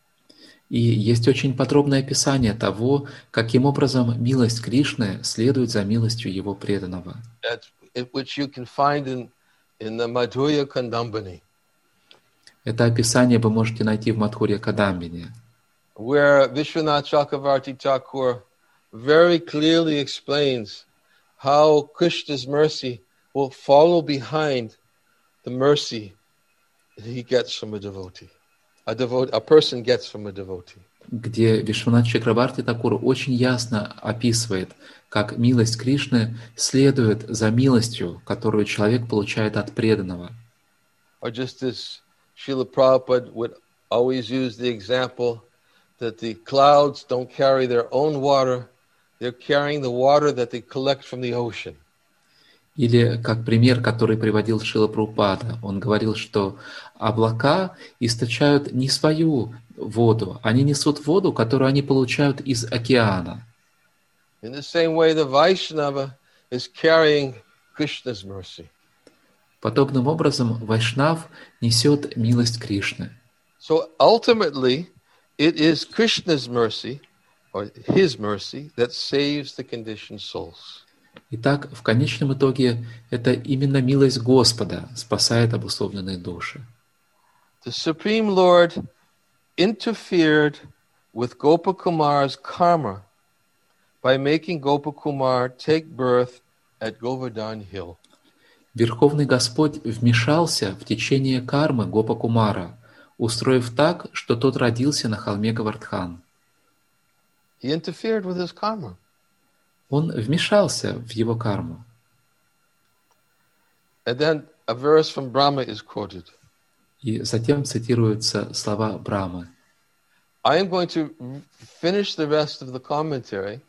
Speaker 2: И есть очень подробное описание того, каким образом милость Кришны следует за милостью Его преданного.
Speaker 1: That's, which you can find in, in the Madhurya Kandambini.
Speaker 2: Это описание вы можете найти в Мадхурья Кадамбине,
Speaker 1: where Vishwanath Chakravarti Thakur very clearly explains how Krishna's mercy will follow behind the mercy that he gets from a devotee. A devotee, a person gets from a devotee.
Speaker 2: где Вишванат Чакраварти Такур очень ясно описывает, как милость Кришны следует за милостью, которую человек получает от преданного.
Speaker 1: Or just as Srila Prabhupada would always use the example that the clouds don't carry their own water, they're carrying the water that they collect from the ocean.
Speaker 2: Или как пример, который приводил Шрила Прабхупада, он говорил, что облака источают не свою воду, они несут воду, которую они получают из океана.
Speaker 1: In the same way, the Vaishnava is carrying Krishna's mercy.
Speaker 2: Подобным образом Вайшнав несет милость Кришны.
Speaker 1: So ultimately, it is Krishna's mercy, or his mercy, that saves the conditioned souls.
Speaker 2: Итак, в конечном итоге это именно милость Господа спасает обусловленные души.
Speaker 1: The Supreme Lord interfered with Gopakumar's karma by making Gopakumar take birth at Govardhan Hill.
Speaker 2: Верховный Господь вмешался в течение кармы Гопакумара, устроив так, что тот родился на холме Говардхан.
Speaker 1: He interfered with his karma.
Speaker 2: Он вмешался в его карму.
Speaker 1: And then a verse from Brahma is quoted.
Speaker 2: И затем цитируются слова Брамы.
Speaker 1: I am going to finish the rest of the commentary.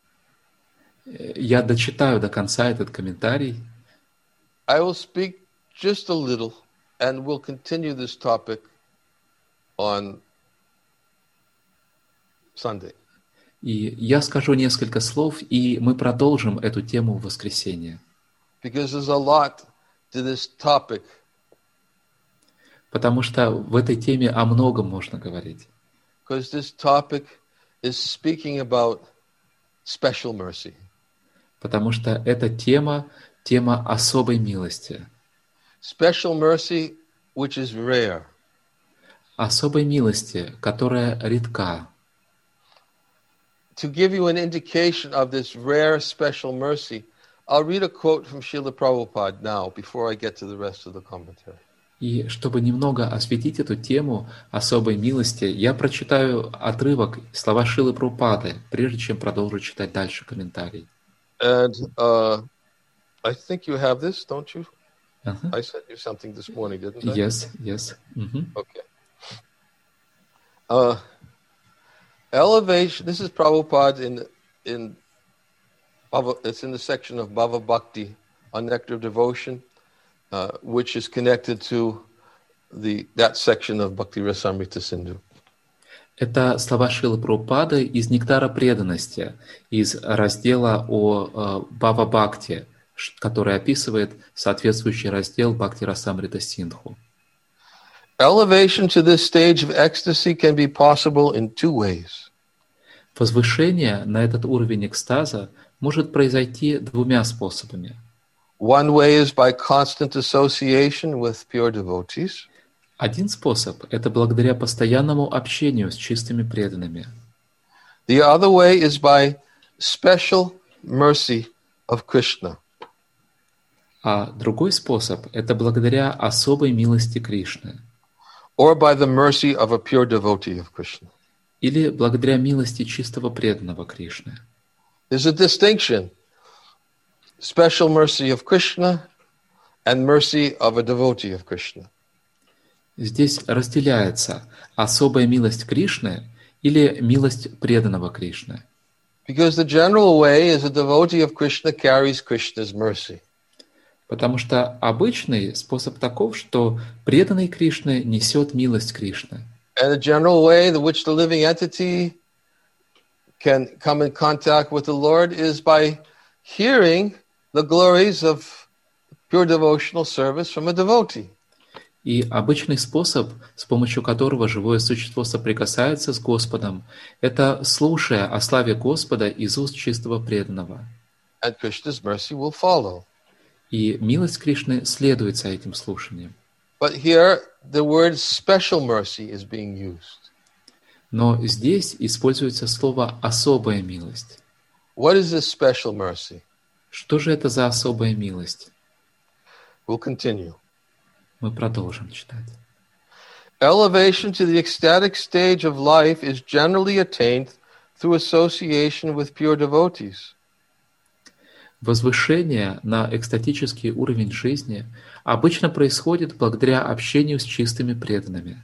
Speaker 2: Я дочитаю до конца этот комментарий.
Speaker 1: I will speak just a little, and we'll continue this topic on Sunday.
Speaker 2: И я скажу несколько слов, и мы продолжим эту тему в воскресенье.
Speaker 1: Because there's a lot to this topic.
Speaker 2: Потому что в этой теме о многом можно говорить.
Speaker 1: Because this topic is speaking about special mercy.
Speaker 2: Потому что эта тема – тема особой милости.
Speaker 1: Special mercy, which is rare.
Speaker 2: Особой милости, которая редка.
Speaker 1: To give you an indication of this rare special mercy, I'll read a quote from Srila Prabhupada now, before I get to the rest of the commentary.
Speaker 2: И чтобы немного осветить эту тему особой милости, я прочитаю отрывок, слова Шрилы Прабхупады, прежде чем продолжу читать дальше комментарий.
Speaker 1: And uh, I think you have this, don't you?
Speaker 2: Uh-huh.
Speaker 1: I sent you something this morning, didn't I?
Speaker 2: Yes, yes. Mm-hmm.
Speaker 1: Okay. Uh, elevation, this is Prabhupada in, in Bhava, it's in the section of Bhava Bhakti on Nectar of Devotion, uh, which is connected to the that section of Bhakti Rasamrita Sindhu.
Speaker 2: Это слова Шрилы Прабхупады из «Нектара преданности», из раздела о э, Бхава Бхакти, который описывает соответствующий раздел Бхакти Расамрита Синдху.
Speaker 1: Elevation to this stage of ecstasy can be possible in two ways.
Speaker 2: Возвышение на этот уровень экстаза может произойти двумя способами.
Speaker 1: One way is by constant association with pure devotees.
Speaker 2: Один способ – это благодаря постоянному общению с чистыми преданными.
Speaker 1: The other way is by special mercy of Krishna.
Speaker 2: А другой способ – это благодаря особой милости Кришны.
Speaker 1: Or by the mercy of a pure devotee of Krishna.
Speaker 2: Или благодаря милости чистого преданного Кришны.
Speaker 1: There's a distinction. Special mercy of Krishna and mercy of a devotee of Krishna.
Speaker 2: Здесь разделяется особая милость Кришны или милость преданного Кришны.
Speaker 1: Because the general way is a devotee of Krishna carries Krishna's mercy.
Speaker 2: Потому что обычный способ таков, что преданный Кришны несет милость Кришны.
Speaker 1: And the general way in which the living entity can come in contact with the Lord is by hearing the glories of pure devotional service from a devotee.
Speaker 2: И обычный способ, с помощью которого живое существо соприкасается с Господом, это слушая о славе Господа из уст чистого преданного.
Speaker 1: And Krishna's mercy will follow.
Speaker 2: И милость Кришны следует за этим слушанием.
Speaker 1: But here the word special mercy is being used.
Speaker 2: Но здесь используется слово «особая милость».
Speaker 1: What is this special mercy?
Speaker 2: Что же это за особая милость?
Speaker 1: We'll continue.
Speaker 2: Мы продолжим читать.
Speaker 1: Elevation to the ecstatic stage of life is generally attained through association with pure devotees.
Speaker 2: Возвышение на экстатический уровень жизни обычно происходит благодаря общению с чистыми преданными.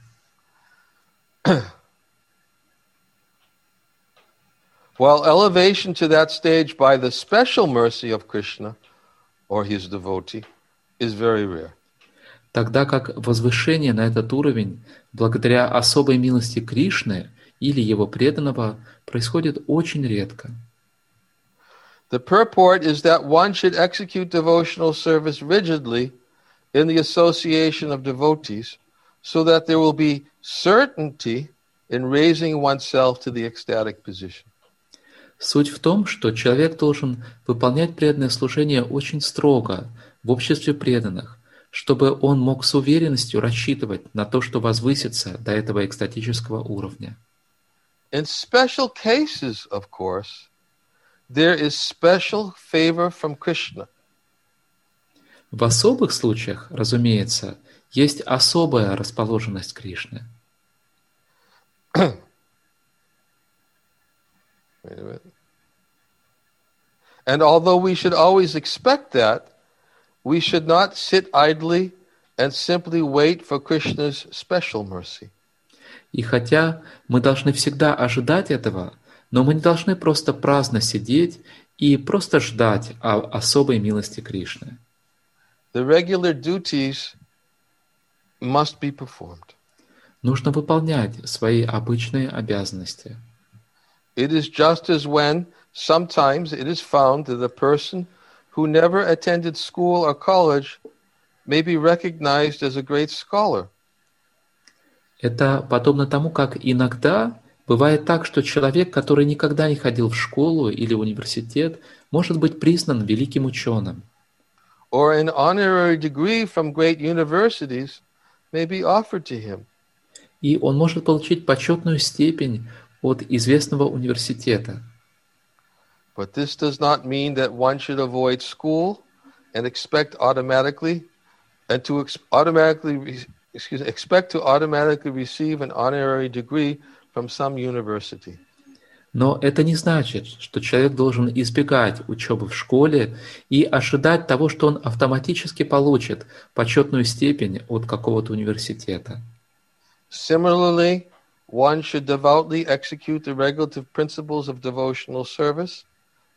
Speaker 1: While elevation to that stage by the special mercy of Krishna or his devotee is very rare.
Speaker 2: Тогда как возвышение на этот уровень благодаря особой милости Кришны или его преданного происходит очень редко.
Speaker 1: The purport is that one should execute devotional service rigidly in the association of devotees so that there will be certainty in raising oneself to the ecstatic position.
Speaker 2: Суть в том, что человек должен выполнять преданное служение очень строго в обществе преданных, чтобы он мог с уверенностью рассчитывать на то, что возвысится до этого экстатического уровня.
Speaker 1: In special cases, of course, there is special favor from Krishna.
Speaker 2: В особых случаях, разумеется, есть особая расположенность Кришны.
Speaker 1: Wait a minute. And although we should always expect that, we should not sit idly and simply wait for Krishna's special mercy.
Speaker 2: И хотя мы должны всегда ожидать этого, но мы не должны просто праздно сидеть и просто ждать о особой милости Кришны.
Speaker 1: The regular duties must be performed.
Speaker 2: Нужно выполнять свои обычные обязанности.
Speaker 1: It is just as when sometimes it is found that a person who never attended school or college may be recognized as a great scholar.
Speaker 2: Это подобно тому, как иногда бывает так, что человек, который никогда не ходил в школу или в университет, может быть признан великим ученым.
Speaker 1: Or an honorary degree from great universities may be offered to him.
Speaker 2: И он может получить почетную степень от известного университета.
Speaker 1: But this does not mean that one should avoid school and expect automatically and to ex- automatically excuse me, expect to automatically receive an honorary degree from some university.
Speaker 2: Но это не значит, что человек должен избегать учебы в школе и ожидать того, что он автоматически получит почетную степень от какого-то университета.
Speaker 1: Similarly, one should devoutly execute the regulative principles of devotional service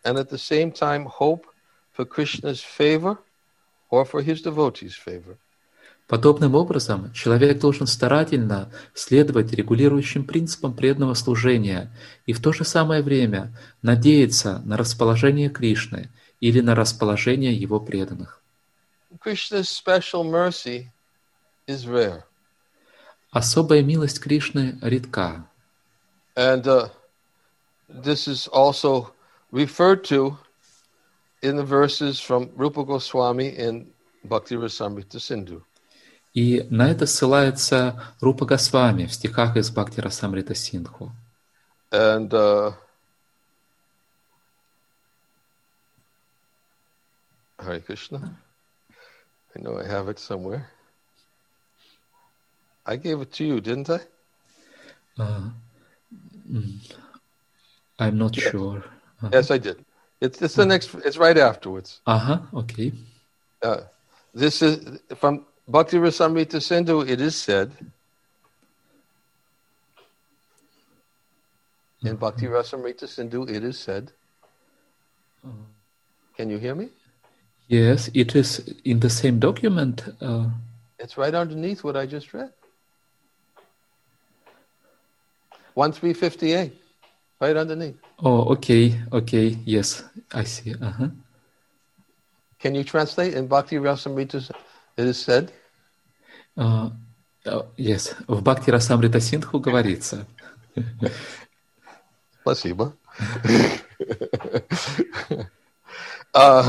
Speaker 1: and at the same time hope for Krishna's favor or for his devotees' favor.
Speaker 2: Подобным образом, человек должен старательно следовать регулирующим принципам преданного служения и в то же самое время надеяться на расположение Кришны или на расположение его преданных.
Speaker 1: Krishna's special mercy is rare.
Speaker 2: Особая милость Кришны редка.
Speaker 1: And uh, this is also referred to in the verses from Rupa Goswami in Bhakti Rasamrita Sindhu.
Speaker 2: И на это ссылается Рупа Госвами в стихах из Бхакти Расамрита Синдху.
Speaker 1: And uh, Hare Krishna. I know I have it somewhere. I gave it to you, didn't I?
Speaker 2: Uh, I'm not
Speaker 1: yes.
Speaker 2: sure. Uh-huh.
Speaker 1: Yes, I did. It's it's the uh-huh. next. It's right afterwards.
Speaker 2: Uh-huh. Okay.
Speaker 1: Uh, this is from Bhakti Rasamrita Sindhu. It is said in uh-huh. Bhakti Rasamrita Sindhu. It is said. Uh-huh. Can you hear me?
Speaker 2: Yes, it is in the same document. Uh,
Speaker 1: it's right underneath what I just read. one three fifty-eight, right underneath.
Speaker 2: Oh, okay, okay, yes, I see. Uh-huh.
Speaker 1: Can you translate in Bhakti Rasamrita? It is said.
Speaker 2: Uh, uh, yes, в Бхакти Расамрита Синдху говорится.
Speaker 1: Спасибо. uh,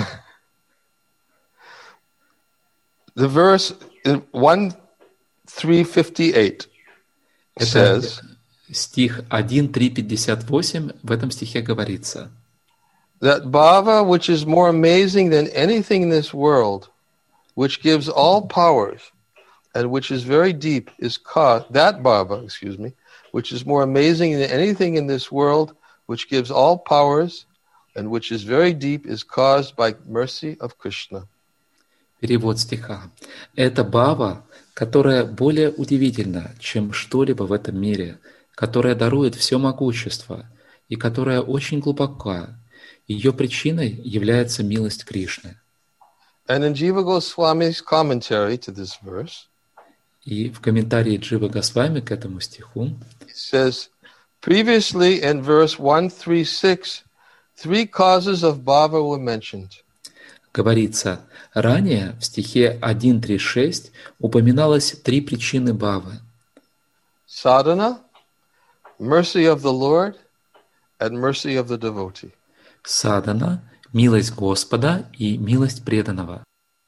Speaker 1: the verse in one three fifty-eight says.
Speaker 2: Стих один три пятьдесят восемь, в этом стихе говорится:
Speaker 1: That bhava which is more amazing than anything in this world, which gives all powers, and which is very deep, is caused, that bhava, excuse me, which is more amazing than anything in this world, which gives all powers, and which is very deep, is caused by mercy of Krishna.
Speaker 2: Перевод стиха. Это бхава, которая более удивительна, чем что-либо в этом мире, которая дарует все могущество и которая очень глубока. Ее причиной является милость Кришны.
Speaker 1: And in Jiva Goswami's commentary to this verse,
Speaker 2: и в комментарии Джива Госвами к этому стиху,
Speaker 1: it says, previously in verse one thirty-six, three causes of bhava were mentioned.
Speaker 2: Говорится, ранее в стихе один тридцать шесть упоминалось три причины бхавы.
Speaker 1: Sadhana, mercy of the Lord, and mercy of the devotee.
Speaker 2: Садана, милость Господа и милость преданного.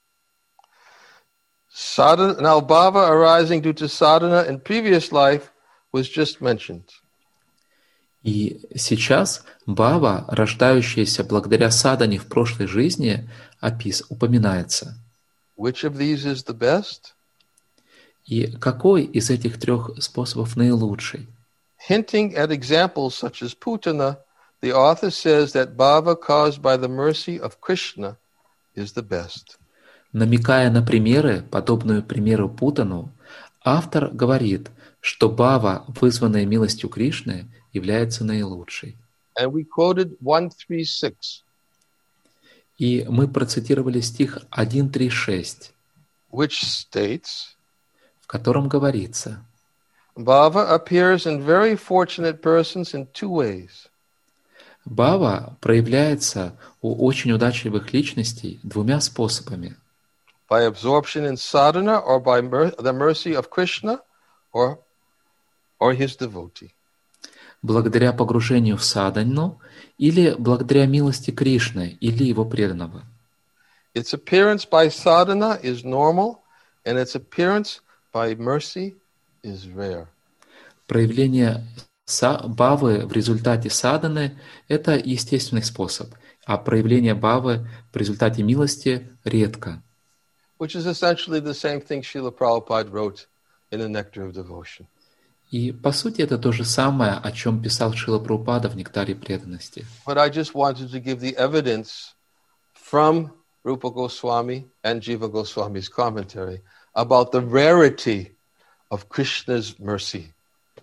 Speaker 1: Sadhana, now bhava arising due to sadhana in previous life was just mentioned.
Speaker 2: И сейчас бхава, рождающаяся благодаря садане в прошлой жизни, опис упоминается.
Speaker 1: Which of these is the best?
Speaker 2: И какой из этих трех способов наилучший?
Speaker 1: Hinting at examples such as Putana, the author says that bhava caused by the mercy of Krishna is the best.
Speaker 2: Намекая на примеры, подобную примеру Путану, автор говорит, что бхава, вызванная милостью Кришны, является наилучшей.
Speaker 1: And we quoted one thirty-six.
Speaker 2: И мы процитировали стих один тридцать шесть,
Speaker 1: which states,
Speaker 2: в котором говорится:
Speaker 1: Bhava appears in very fortunate persons in two ways.
Speaker 2: Бхава проявляется у очень удачливых личностей двумя способами.
Speaker 1: By absorption in sadhana or by mer- the mercy of Krishna or, or his devotee.
Speaker 2: Благодаря погружению в садану или благодаря милости Кришны или его преданного.
Speaker 1: Its appearance by sadhana is normal, and its appearance by mercy is rare.
Speaker 2: Проявление бхавы в результате саданы – это естественный способ, а проявление бхавы в результате милости редко.
Speaker 1: Which is essentially the same thing Srila Prabhupada wrote in the Nectar of Devotion.
Speaker 2: И по сути это то же самое, о чем писал Шрила Прабхупада в Нектаре преданности.
Speaker 1: But I just wanted to give the evidence from Rupa Goswami and Jiva Goswami's commentary about the rarity of Krishna's mercy.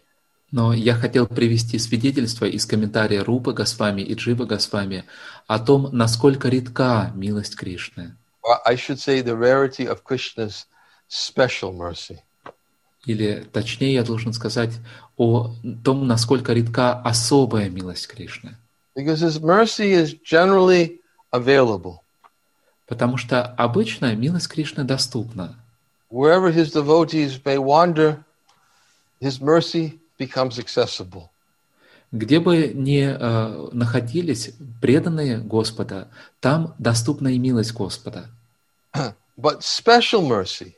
Speaker 2: Но я хотел привести свидетельство из комментария Рупы Госвами и Джива Госвами о том, насколько редка милость Кришны.
Speaker 1: Or I should say the rarity of Krishna's special mercy.
Speaker 2: Или, точнее, я должен сказать о том, насколько редка особая милость Кришны.
Speaker 1: Because his mercy is generally available.
Speaker 2: Потому что обычно милость Кришны доступна.
Speaker 1: Wherever his devotees may wander, his mercy becomes accessible.
Speaker 2: Где бы ни э, находились преданные Господа, там доступна и милость Господа.
Speaker 1: But special mercy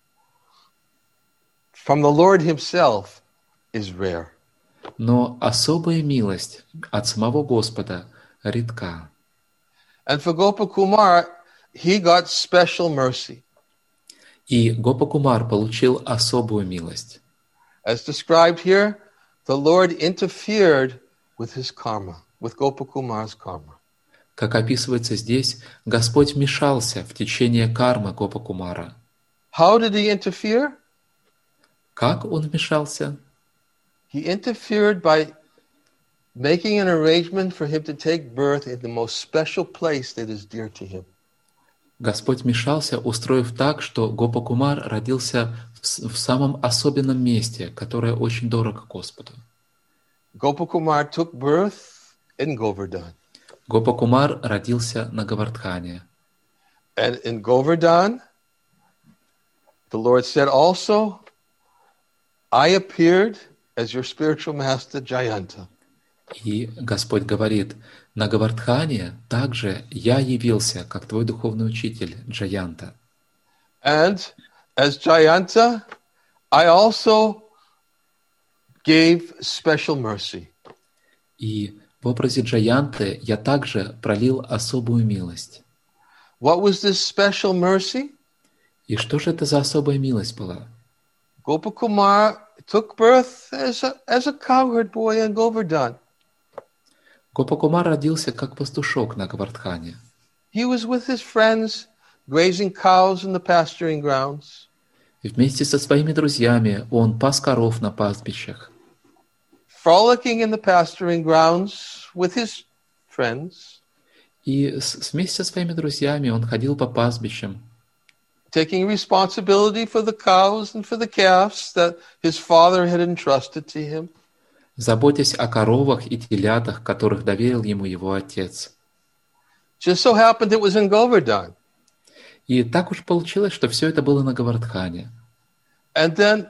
Speaker 1: from the Lord himself is rare.
Speaker 2: Но особая милость от самого Господа редка.
Speaker 1: And for Gopakumar, he got special mercy.
Speaker 2: И Гопакумар получил особую милость.
Speaker 1: As described here, the Lord interfered with his karma, with Gopakumar's karma.
Speaker 2: Как описывается здесь, Господь вмешался в течение кармы Гопакумара.
Speaker 1: How did he interfere?
Speaker 2: Как он вмешался?
Speaker 1: He interfered by making an arrangement for him to take birth in the most special place that is dear to him.
Speaker 2: Господь вмешался, устроив так, что Гопакумар родился в, в самом особенном месте, которое очень дорого Господу.
Speaker 1: Gopakumar took birth in Govardhan.
Speaker 2: Гопакумар родился на Говардхане.
Speaker 1: And in Govardhan, the Lord said also, I appeared as your spiritual master Jayanta.
Speaker 2: И Господь говорит, на Говардхане также я явился, как твой духовный учитель Джаянта.
Speaker 1: And as Jayanta, I also gave special mercy.
Speaker 2: И в образе Джаянты я также пролил особую милость.
Speaker 1: What was this special mercy?
Speaker 2: И что же это за особая милость была?
Speaker 1: Gopakumar took birth as a, as a cowherd boy in Govardhan.
Speaker 2: Гопакумар родился как пастушок на Говардхане.
Speaker 1: He was with his friends, grazing cows in the pasturing grounds.
Speaker 2: И вместе со своими друзьями он пас коров на пастбищах.
Speaker 1: Frolicking in the pasturing grounds with his friends.
Speaker 2: И с, вместе со своими друзьями он ходил по пастбищам,
Speaker 1: Taking responsibility for the cows and for the calves that his father had entrusted to him.
Speaker 2: заботясь о коровах и телятах, которых доверил ему его отец.
Speaker 1: Just so happened it was in Govardhan.
Speaker 2: И так уж получилось, что все это было на Говардхане.
Speaker 1: And then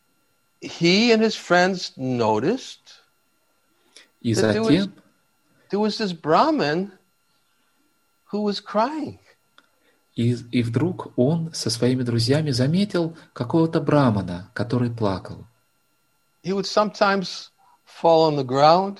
Speaker 1: he and his friends noticed
Speaker 2: И
Speaker 1: that there was,
Speaker 2: затем,
Speaker 1: there was this Brahmin who was crying.
Speaker 2: и, и вдруг он со своими друзьями заметил какого-то брамана, который плакал.
Speaker 1: He would sometimes fall on the ground.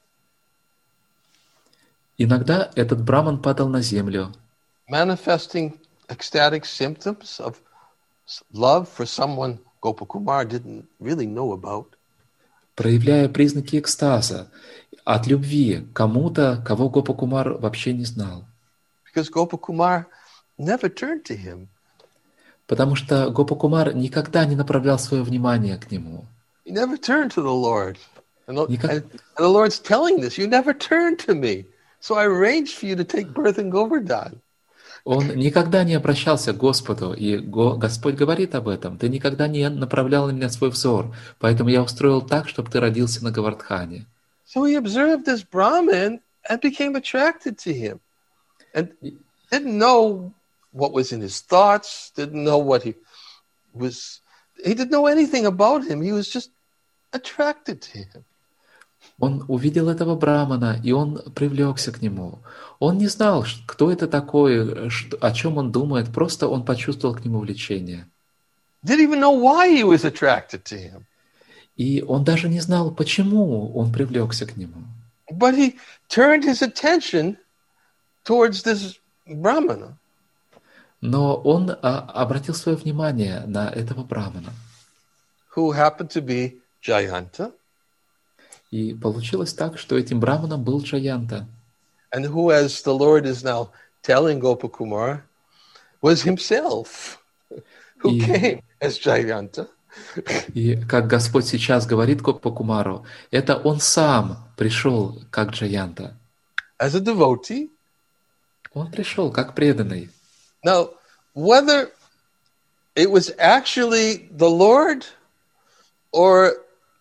Speaker 2: Иногда этот браман падал на землю,
Speaker 1: manifesting ecstatic symptoms of love for someone Gopakumar didn't really know about.
Speaker 2: проявляя признаки экстаза от любви к кому-то, кого Гопакумар вообще не знал.
Speaker 1: Because Gopakumar never turned to him.
Speaker 2: Потому что Гопакумар никогда не направлял свое внимание к нему.
Speaker 1: He never turned to the Lord. And the,
Speaker 2: Никак-
Speaker 1: and, and the Lord's telling this, you never turned to me. So I arranged for you to take birth in Govardhan.
Speaker 2: Он никогда не обращался к Господу, и Го- Господь говорит об этом. Ты никогда не направлял на меня свой взор, поэтому я устроил так, чтобы ты родился на Говардхане.
Speaker 1: So he observed this Brahmin and became attracted to him. And didn't know what was in his thoughts, didn't know what he was, he didn't know anything about him. He was just attracted to him.
Speaker 2: Он увидел этого брамана, и он привлекся к нему. Он не знал, ш- кто это такой, что- о чем он думает, просто он почувствовал к нему влечение.
Speaker 1: Didn't even know why he was attracted to him.
Speaker 2: И он даже не знал, почему он привлекся к нему.
Speaker 1: But he turned his attention towards this Brahmana.
Speaker 2: Но он а, обратил свое внимание на этого брамана.
Speaker 1: Who happened to be Jayanta,
Speaker 2: И получилось так, что этим браманом был Джаянта.
Speaker 1: and who, as the Lord is now telling Gopakumar, was himself, who
Speaker 2: И-
Speaker 1: came as Jayanta
Speaker 2: И как Господь сейчас говорит Гопакумару, это Он сам пришел как Джаянта.
Speaker 1: as a devotee.
Speaker 2: Он пришел как преданный.
Speaker 1: Now, whether it was actually the Lord or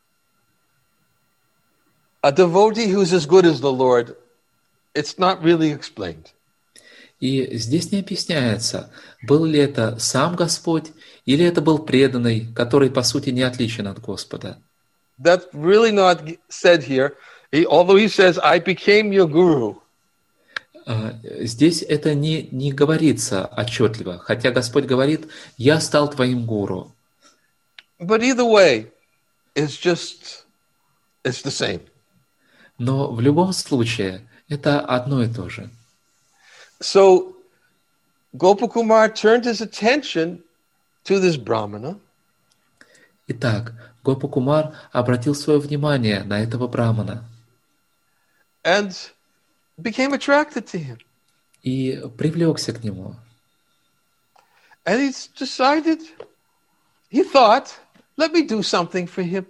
Speaker 1: a devotee who's as good as the Lord, it's not really explained.
Speaker 2: И здесь не объясняется, был ли это сам Господь, или это был преданный, который, по сути, не отличен от Господа.
Speaker 1: That's really not said here. He, although he says, I became your guru.
Speaker 2: А, Здесь это не, не говорится отчетливо, хотя Господь говорит, «Я стал твоим гуру».
Speaker 1: But either way, it's just, it's the same.
Speaker 2: Но в любом случае это одно и то же.
Speaker 1: So Gopakumar turned his attention to this Brahmana.
Speaker 2: Итак, Гопакумар обратил свое внимание на этого брамана
Speaker 1: And became attracted to him.
Speaker 2: и привлекся к нему.
Speaker 1: And he decided, he thought, let me do something for him.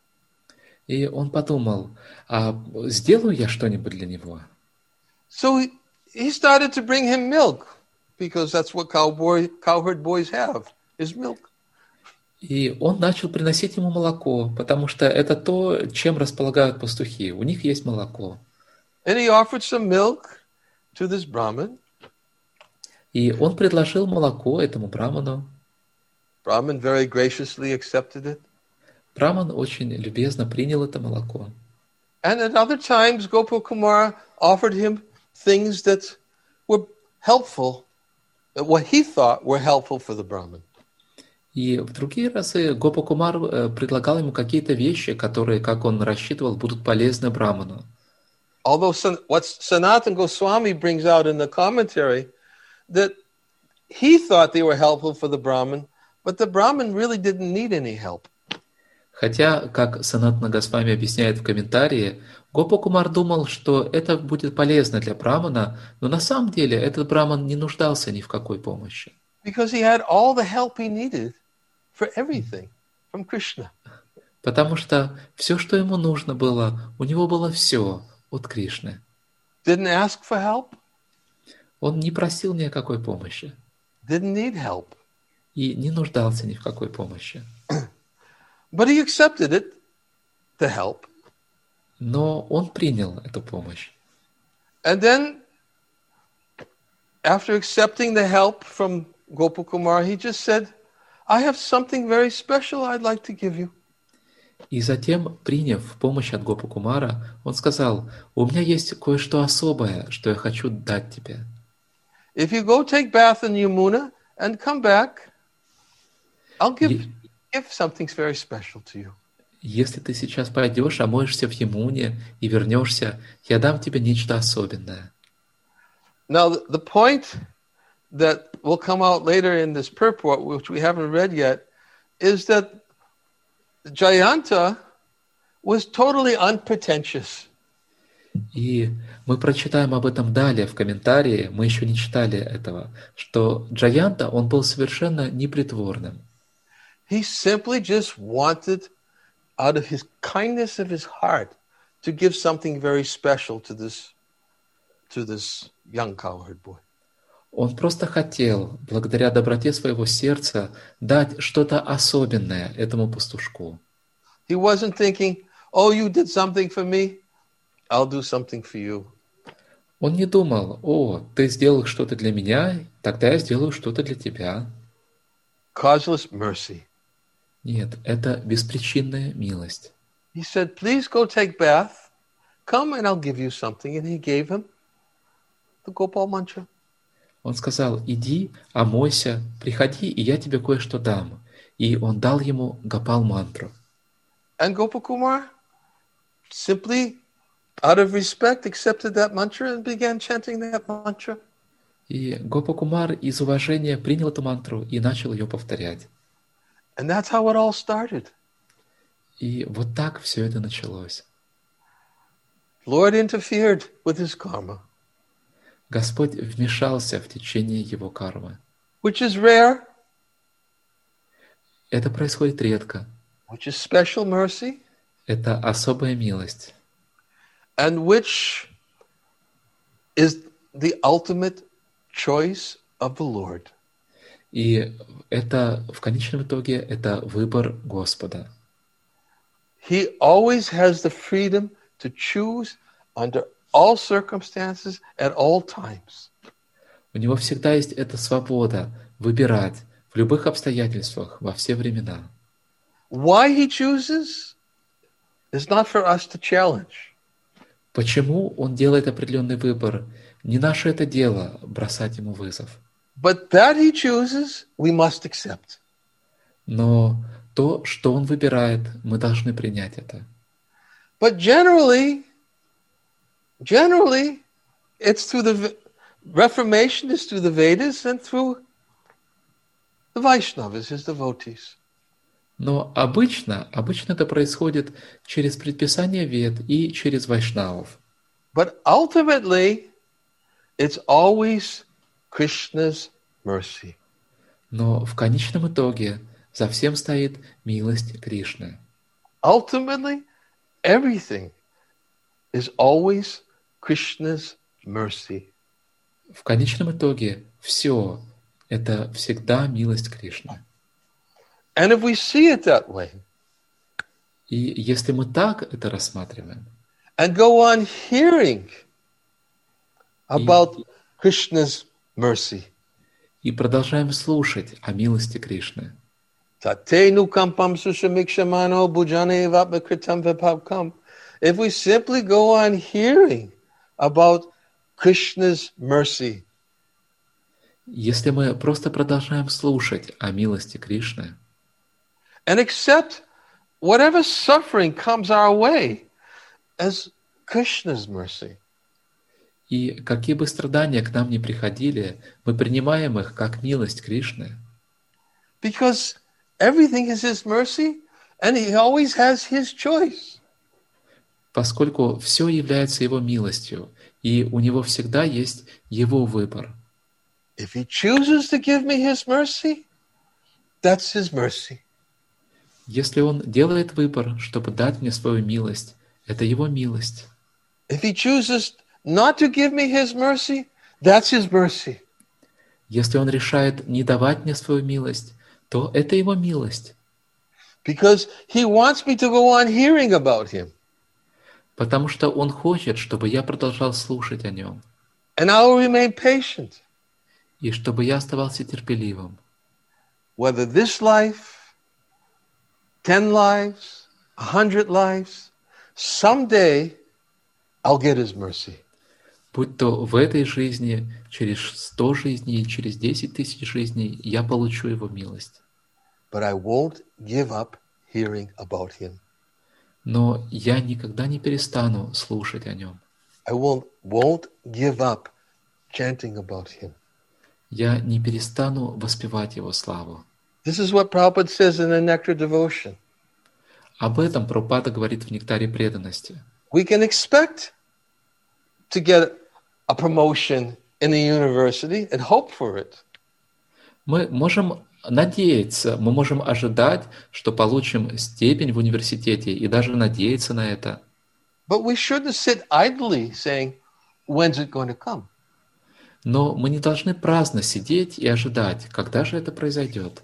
Speaker 2: И он подумал, а сделаю я что-нибудь для него?
Speaker 1: So he, he started to bring him milk, because that's what cowboy, cowherd boys have, is milk.
Speaker 2: И он начал приносить ему молоко, потому что это то, чем располагают пастухи. У них есть молоко.
Speaker 1: And he offered some milk to this Brahmin.
Speaker 2: И он предложил молоко этому браману.
Speaker 1: Brahmin very graciously accepted it.
Speaker 2: Браман очень любезно принял это молоко.
Speaker 1: And at other times, Gopal offered him things that were helpful, what he thought were helpful for the Brahmin.
Speaker 2: И в другие разы Гопакумар э, предлагал ему какие-то вещи, которые, как он рассчитывал, будут полезны браману.
Speaker 1: Although San, what Sanatana Goswami brings out in the commentary, that he thought they were helpful for the Brahmin, but the Brahmin really didn't need any help.
Speaker 2: Хотя, как Санатана Госвами объясняет в комментарии, Гопакумар думал, что это будет полезно для брамана, но на самом деле этот браман не нуждался ни в какой помощи.
Speaker 1: Because he had all the help he needed for everything from Krishna.
Speaker 2: Потому что все, что ему нужно было, у него было все от Кришны.
Speaker 1: Didn't ask for help,
Speaker 2: Он не просил ни о какой помощи
Speaker 1: didn't need help.
Speaker 2: и не нуждался ни в какой помощи.
Speaker 1: But he accepted it, the help.
Speaker 2: Но он принял эту помощь.
Speaker 1: And then, after accepting the help from Gopakumar, he just said, I have something very special I'd like to give you.
Speaker 2: И затем, приняв помощь от Гопакумара, он сказал, у меня есть кое-что особое, что я хочу дать тебе.
Speaker 1: If you go take bath in Yamuna and come back, I'll give,
Speaker 2: Е-
Speaker 1: give something very special to you.
Speaker 2: Если ты сейчас пойдешь, омоешься в Ямуне и вернешься, я дам тебе нечто особенное.
Speaker 1: Now, the, the point that will come out later in this purport, which we haven't read yet, is that Jayanta was totally unpretentious.
Speaker 2: И мы прочитаем об этом далее в комментарии, мы еще не читали этого, что Джаянта, он был совершенно непритворным.
Speaker 1: He simply just wanted, out of his kindness of his heart, to give something very special to this, to this young cowherd boy.
Speaker 2: Он просто хотел, благодаря доброте своего сердца, дать что-то особенное этому пастушку.
Speaker 1: He wasn't thinking, oh, you did something for me, I'll do something for you.
Speaker 2: Он не думал, о, ты сделал что-то для меня, тогда я сделаю что-то для тебя.
Speaker 1: Causeless mercy.
Speaker 2: Нет, это беспричинная милость.
Speaker 1: He said, please go take bath, come and I'll give you something. And he gave him the Gopal mantra.
Speaker 2: Он сказал, иди, омойся, приходи, и я тебе кое-что дам. И он дал ему Гопал-мантру.
Speaker 1: And Gopakumar simply, out of respect, accepted that mantra and began chanting that mantra.
Speaker 2: И Гопакумар из уважения принял эту мантру и начал ее повторять.
Speaker 1: And that's how it all started.
Speaker 2: И вот так все это началось.
Speaker 1: Lord interfered with his karma,
Speaker 2: Господь вмешался в течение его кармы.
Speaker 1: which is rare.
Speaker 2: Это происходит редко.
Speaker 1: which is special mercy,
Speaker 2: Это особая милость,
Speaker 1: and which is the ultimate choice of the Lord.
Speaker 2: и это в конечном итоге это выбор Господа.
Speaker 1: He always has the freedom to choose under all circumstances at all times.
Speaker 2: У него всегда есть эта свобода выбирать в любых обстоятельствах, во все времена.
Speaker 1: Why he chooses is not for us to challenge.
Speaker 2: Почему он делает определенный выбор? Не наше это дело бросать ему вызов.
Speaker 1: But that he chooses, we must accept.
Speaker 2: Но то, что он выбирает, мы должны принять это.
Speaker 1: But generally, generally, it's through the Reformation is through the Vedas and through the Vaishnavas, his devotees.
Speaker 2: Но обычно, обычно это происходит через предписание Вед и через вайшнавов.
Speaker 1: But ultimately, it's always Krishna's mercy.
Speaker 2: Но в конечном итоге за всем стоит милость Кришны.
Speaker 1: Ultimately, everything is always Krishna's mercy.
Speaker 2: В конечном итоге все это всегда милость Кришны.
Speaker 1: And if we see it that way,
Speaker 2: И если мы так это рассматриваем,
Speaker 1: and go on hearing about Krishna's mercy,
Speaker 2: и продолжаем слушать о милости Кришны,
Speaker 1: Tatenu kampam susamikshamano bhujane vapakritam vipapkam. If we simply go on hearing about Krishna's mercy,
Speaker 2: если мы просто продолжаем слушать о милости Кришны,
Speaker 1: and accept whatever suffering comes our way as Krishna's mercy,
Speaker 2: и какие бы страдания к нам ни приходили, мы принимаем их как милость Кришны,
Speaker 1: because everything is His mercy, and He always has His choice.
Speaker 2: поскольку все является Его милостью, и у Него всегда есть Его выбор.
Speaker 1: If He chooses to give me His mercy, that's His mercy.
Speaker 2: Если Он делает выбор, чтобы дать мне свою милость, это Его милость.
Speaker 1: If He chooses not to give me His mercy, that's His mercy.
Speaker 2: Если Он решает не давать мне свою милость, то это Его милость.
Speaker 1: Because He wants me to go on hearing about Him.
Speaker 2: Потому что Он хочет, чтобы я продолжал слушать о Нем.
Speaker 1: And I will remain patient.
Speaker 2: И чтобы я оставался терпеливым.
Speaker 1: Whether this life, ten lives, a hundred lives, someday I'll get His mercy.
Speaker 2: Будь то в этой жизни, через сто жизней, через десять тысяч жизней, я получу Его милость.
Speaker 1: But I won't give up hearing about Him.
Speaker 2: Но я никогда не перестану слушать о Нем.
Speaker 1: I won't, won't give up chanting about Him.
Speaker 2: Я не перестану воспевать Его славу.
Speaker 1: This is what Prabhupada says in the Nectar Devotion.
Speaker 2: Об этом Прабхупада говорит в «Нектаре преданности».
Speaker 1: We can expect to get a promotion in the university and hope for it.
Speaker 2: Мы можем надеяться, мы можем ожидать, что получим степень в университете и даже надеяться на это.
Speaker 1: But we shouldn't sit idly saying, when's it going to come?
Speaker 2: Но мы не должны праздно сидеть и ожидать, когда же это произойдет.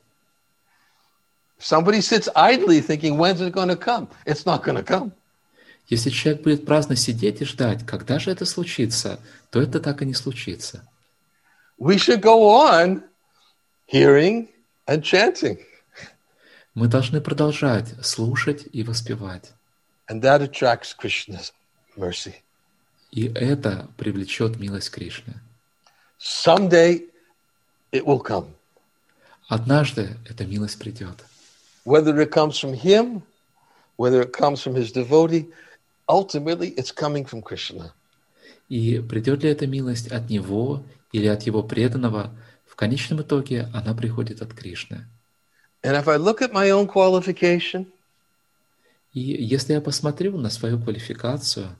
Speaker 1: If somebody sits idly thinking, when's it going to come? It's not going to come.
Speaker 2: Если человек будет праздно сидеть и ждать, когда же это случится, то это так и не случится.
Speaker 1: We should go on hearing and chanting.
Speaker 2: Мы должны продолжать слушать и воспевать.
Speaker 1: And that attracts Krishna's mercy.
Speaker 2: И это привлечет милость Кришны.
Speaker 1: Someday it will come.
Speaker 2: Однажды эта милость придет.
Speaker 1: Whether it comes from Him, whether it comes from His devotee, ultimately it's coming from Krishna.
Speaker 2: И придет ли эта милость от Него или от Его преданного, в конечном итоге она приходит от Кришны.
Speaker 1: And if I look at my own qualification,
Speaker 2: И если я посмотрю на свою квалификацию,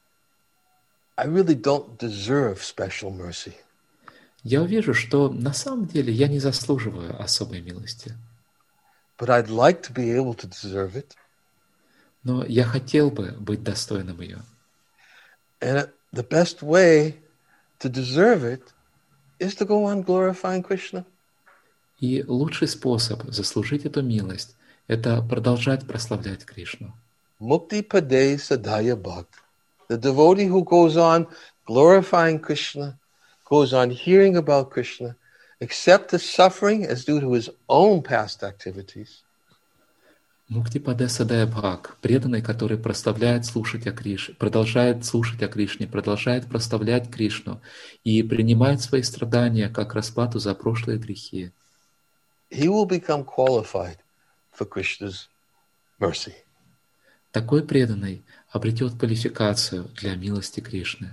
Speaker 1: I really don't deserve special mercy.
Speaker 2: я увижу, что на самом деле я не заслуживаю особой милости.
Speaker 1: but I'd like to be able to deserve it.
Speaker 2: Но я хотел бы быть достойным ее.
Speaker 1: And the best way to deserve it is to go on glorifying Krishna.
Speaker 2: И лучший способ заслужить эту милость – это продолжать прославлять Кришну.
Speaker 1: Mukti pade sadhya bhakt. The devotee who goes on glorifying Krishna, goes on hearing about Krishna, accept the suffering as due to his own past activities.
Speaker 2: Муктипаде Садая Бхак, преданный, который прославляет слушать о Кришне, продолжает слушать о Кришне, продолжает прославлять Кришну и принимает свои страдания как расплату за прошлые грехи.
Speaker 1: He will become qualified for Krishna's mercy.
Speaker 2: Такой преданный обретет квалификацию для милости Кришны.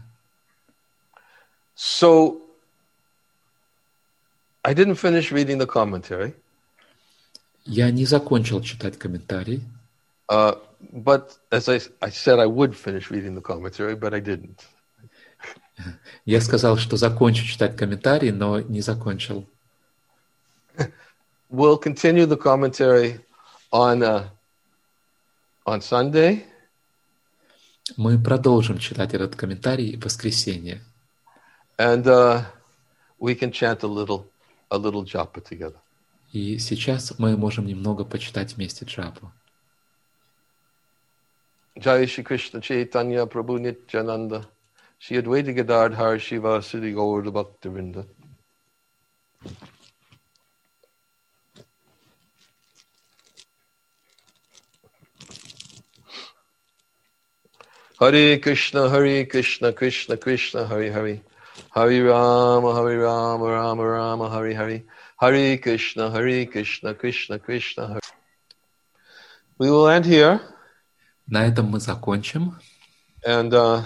Speaker 1: So, I didn't finish reading the commentary.
Speaker 2: Я не закончил читать комментарий.
Speaker 1: Uh, but as I, I said, I would finish reading the commentary, but I didn't.
Speaker 2: Я сказал, что закончу читать комментарий, но не закончил.
Speaker 1: We'll continue the commentary on uh, on Sunday.
Speaker 2: Мы продолжим читать этот комментарий в воскресенье.
Speaker 1: And uh, we can chant a little, a little japa together.
Speaker 2: И сейчас мы можем немного почитать вместе джапу.
Speaker 1: Jai Shri Krishna Chaitanya Prabhu Nityananda Shri Advaita Gadadhar Shiva Siddhi Gaur Bhaktivinda. Hare Krishna, Hare Krishna, Krishna Krishna, Hare Hare. Hare Rama, Hare Rama, Rama Rama, Hare Hare. Hare Krishna, Hare Krishna, Krishna Krishna, Hare. We will end here.
Speaker 2: На этом мы закончим.
Speaker 1: And uh,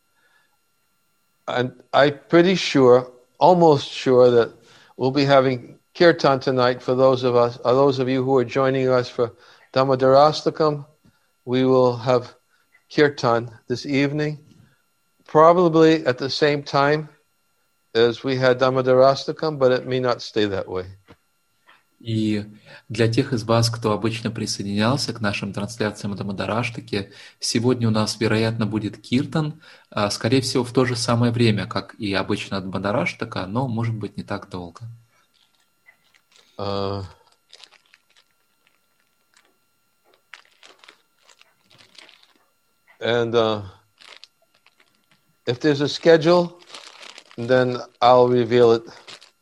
Speaker 1: and I'm pretty sure, almost sure, that we'll be having kirtan tonight for those of us, or those of you who are joining us for Damodarastakam. We will have kirtan this evening, probably at the same time as we had Damodarastakam, but it may not stay that way.
Speaker 2: И для тех из вас, кто обычно присоединялся к нашим трансляциям Дамодараштаки, сегодня у нас, вероятно, будет киртан, скорее всего, в то же самое время, как и обычно от Дамодараштака, но, может быть, не так долго.
Speaker 1: Uh, and uh, if there's a schedule, then I'll reveal it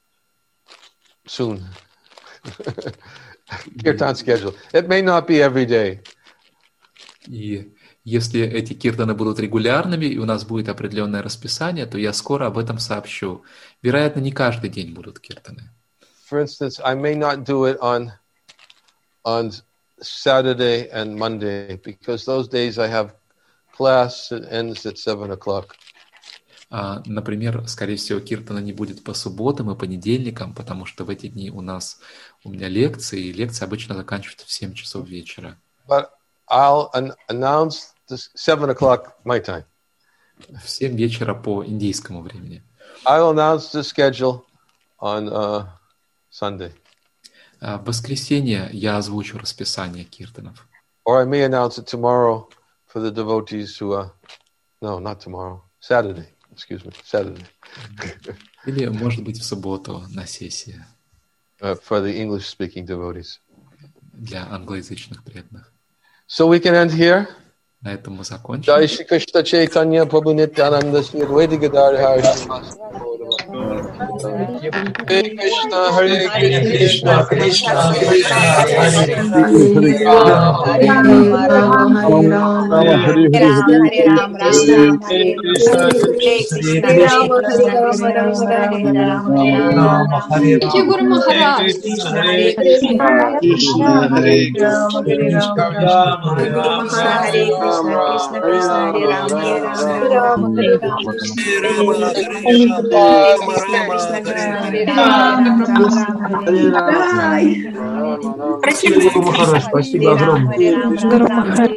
Speaker 1: soon. Kirtan schedule. It may not be every day.
Speaker 2: И если эти киртаны будут регулярными, и у нас будет определенное расписание, то я скоро об этом сообщу. Вероятно, не каждый день будут киртаны.
Speaker 1: For instance, I may not do it on on Saturday and Monday because those days I have class that ends at seven o'clock.
Speaker 2: А, например, скорее всего, киртана не будет по субботам и понедельникам, потому что в эти дни у нас у меня лекции, и лекции обычно заканчиваются в семь часов вечера.
Speaker 1: But I'll an- announce this seven o'clock my time.
Speaker 2: В семь вечера по индийскому времени.
Speaker 1: I'll announce the schedule on uh, Sunday.
Speaker 2: А в воскресенье я озвучу расписание киртанов.
Speaker 1: Or I may announce it tomorrow for the devotees who are... No, not tomorrow. Saturday. Excuse me. Saturday.
Speaker 2: Или, может быть, в субботу на сессии
Speaker 1: uh, for the English-speaking devotees.
Speaker 2: для англоязычных преданных.
Speaker 1: So we can end here.
Speaker 2: На этом мы закончим.
Speaker 1: Jai Shri Krishna Chaitanya Prabhu Nityananda Shri Advaita Gadadhar Hare Krishna, Hare Krishna, Krishna Krishna, Hare
Speaker 3: Thank you, Guru Maharaj. Krishna Krishna Hare Ram Hare Ram Hare Ram Krishna Krishna Hare Ram Hare Ram.
Speaker 4: Спасибо, Гуру Махарадж, спасибо огромное.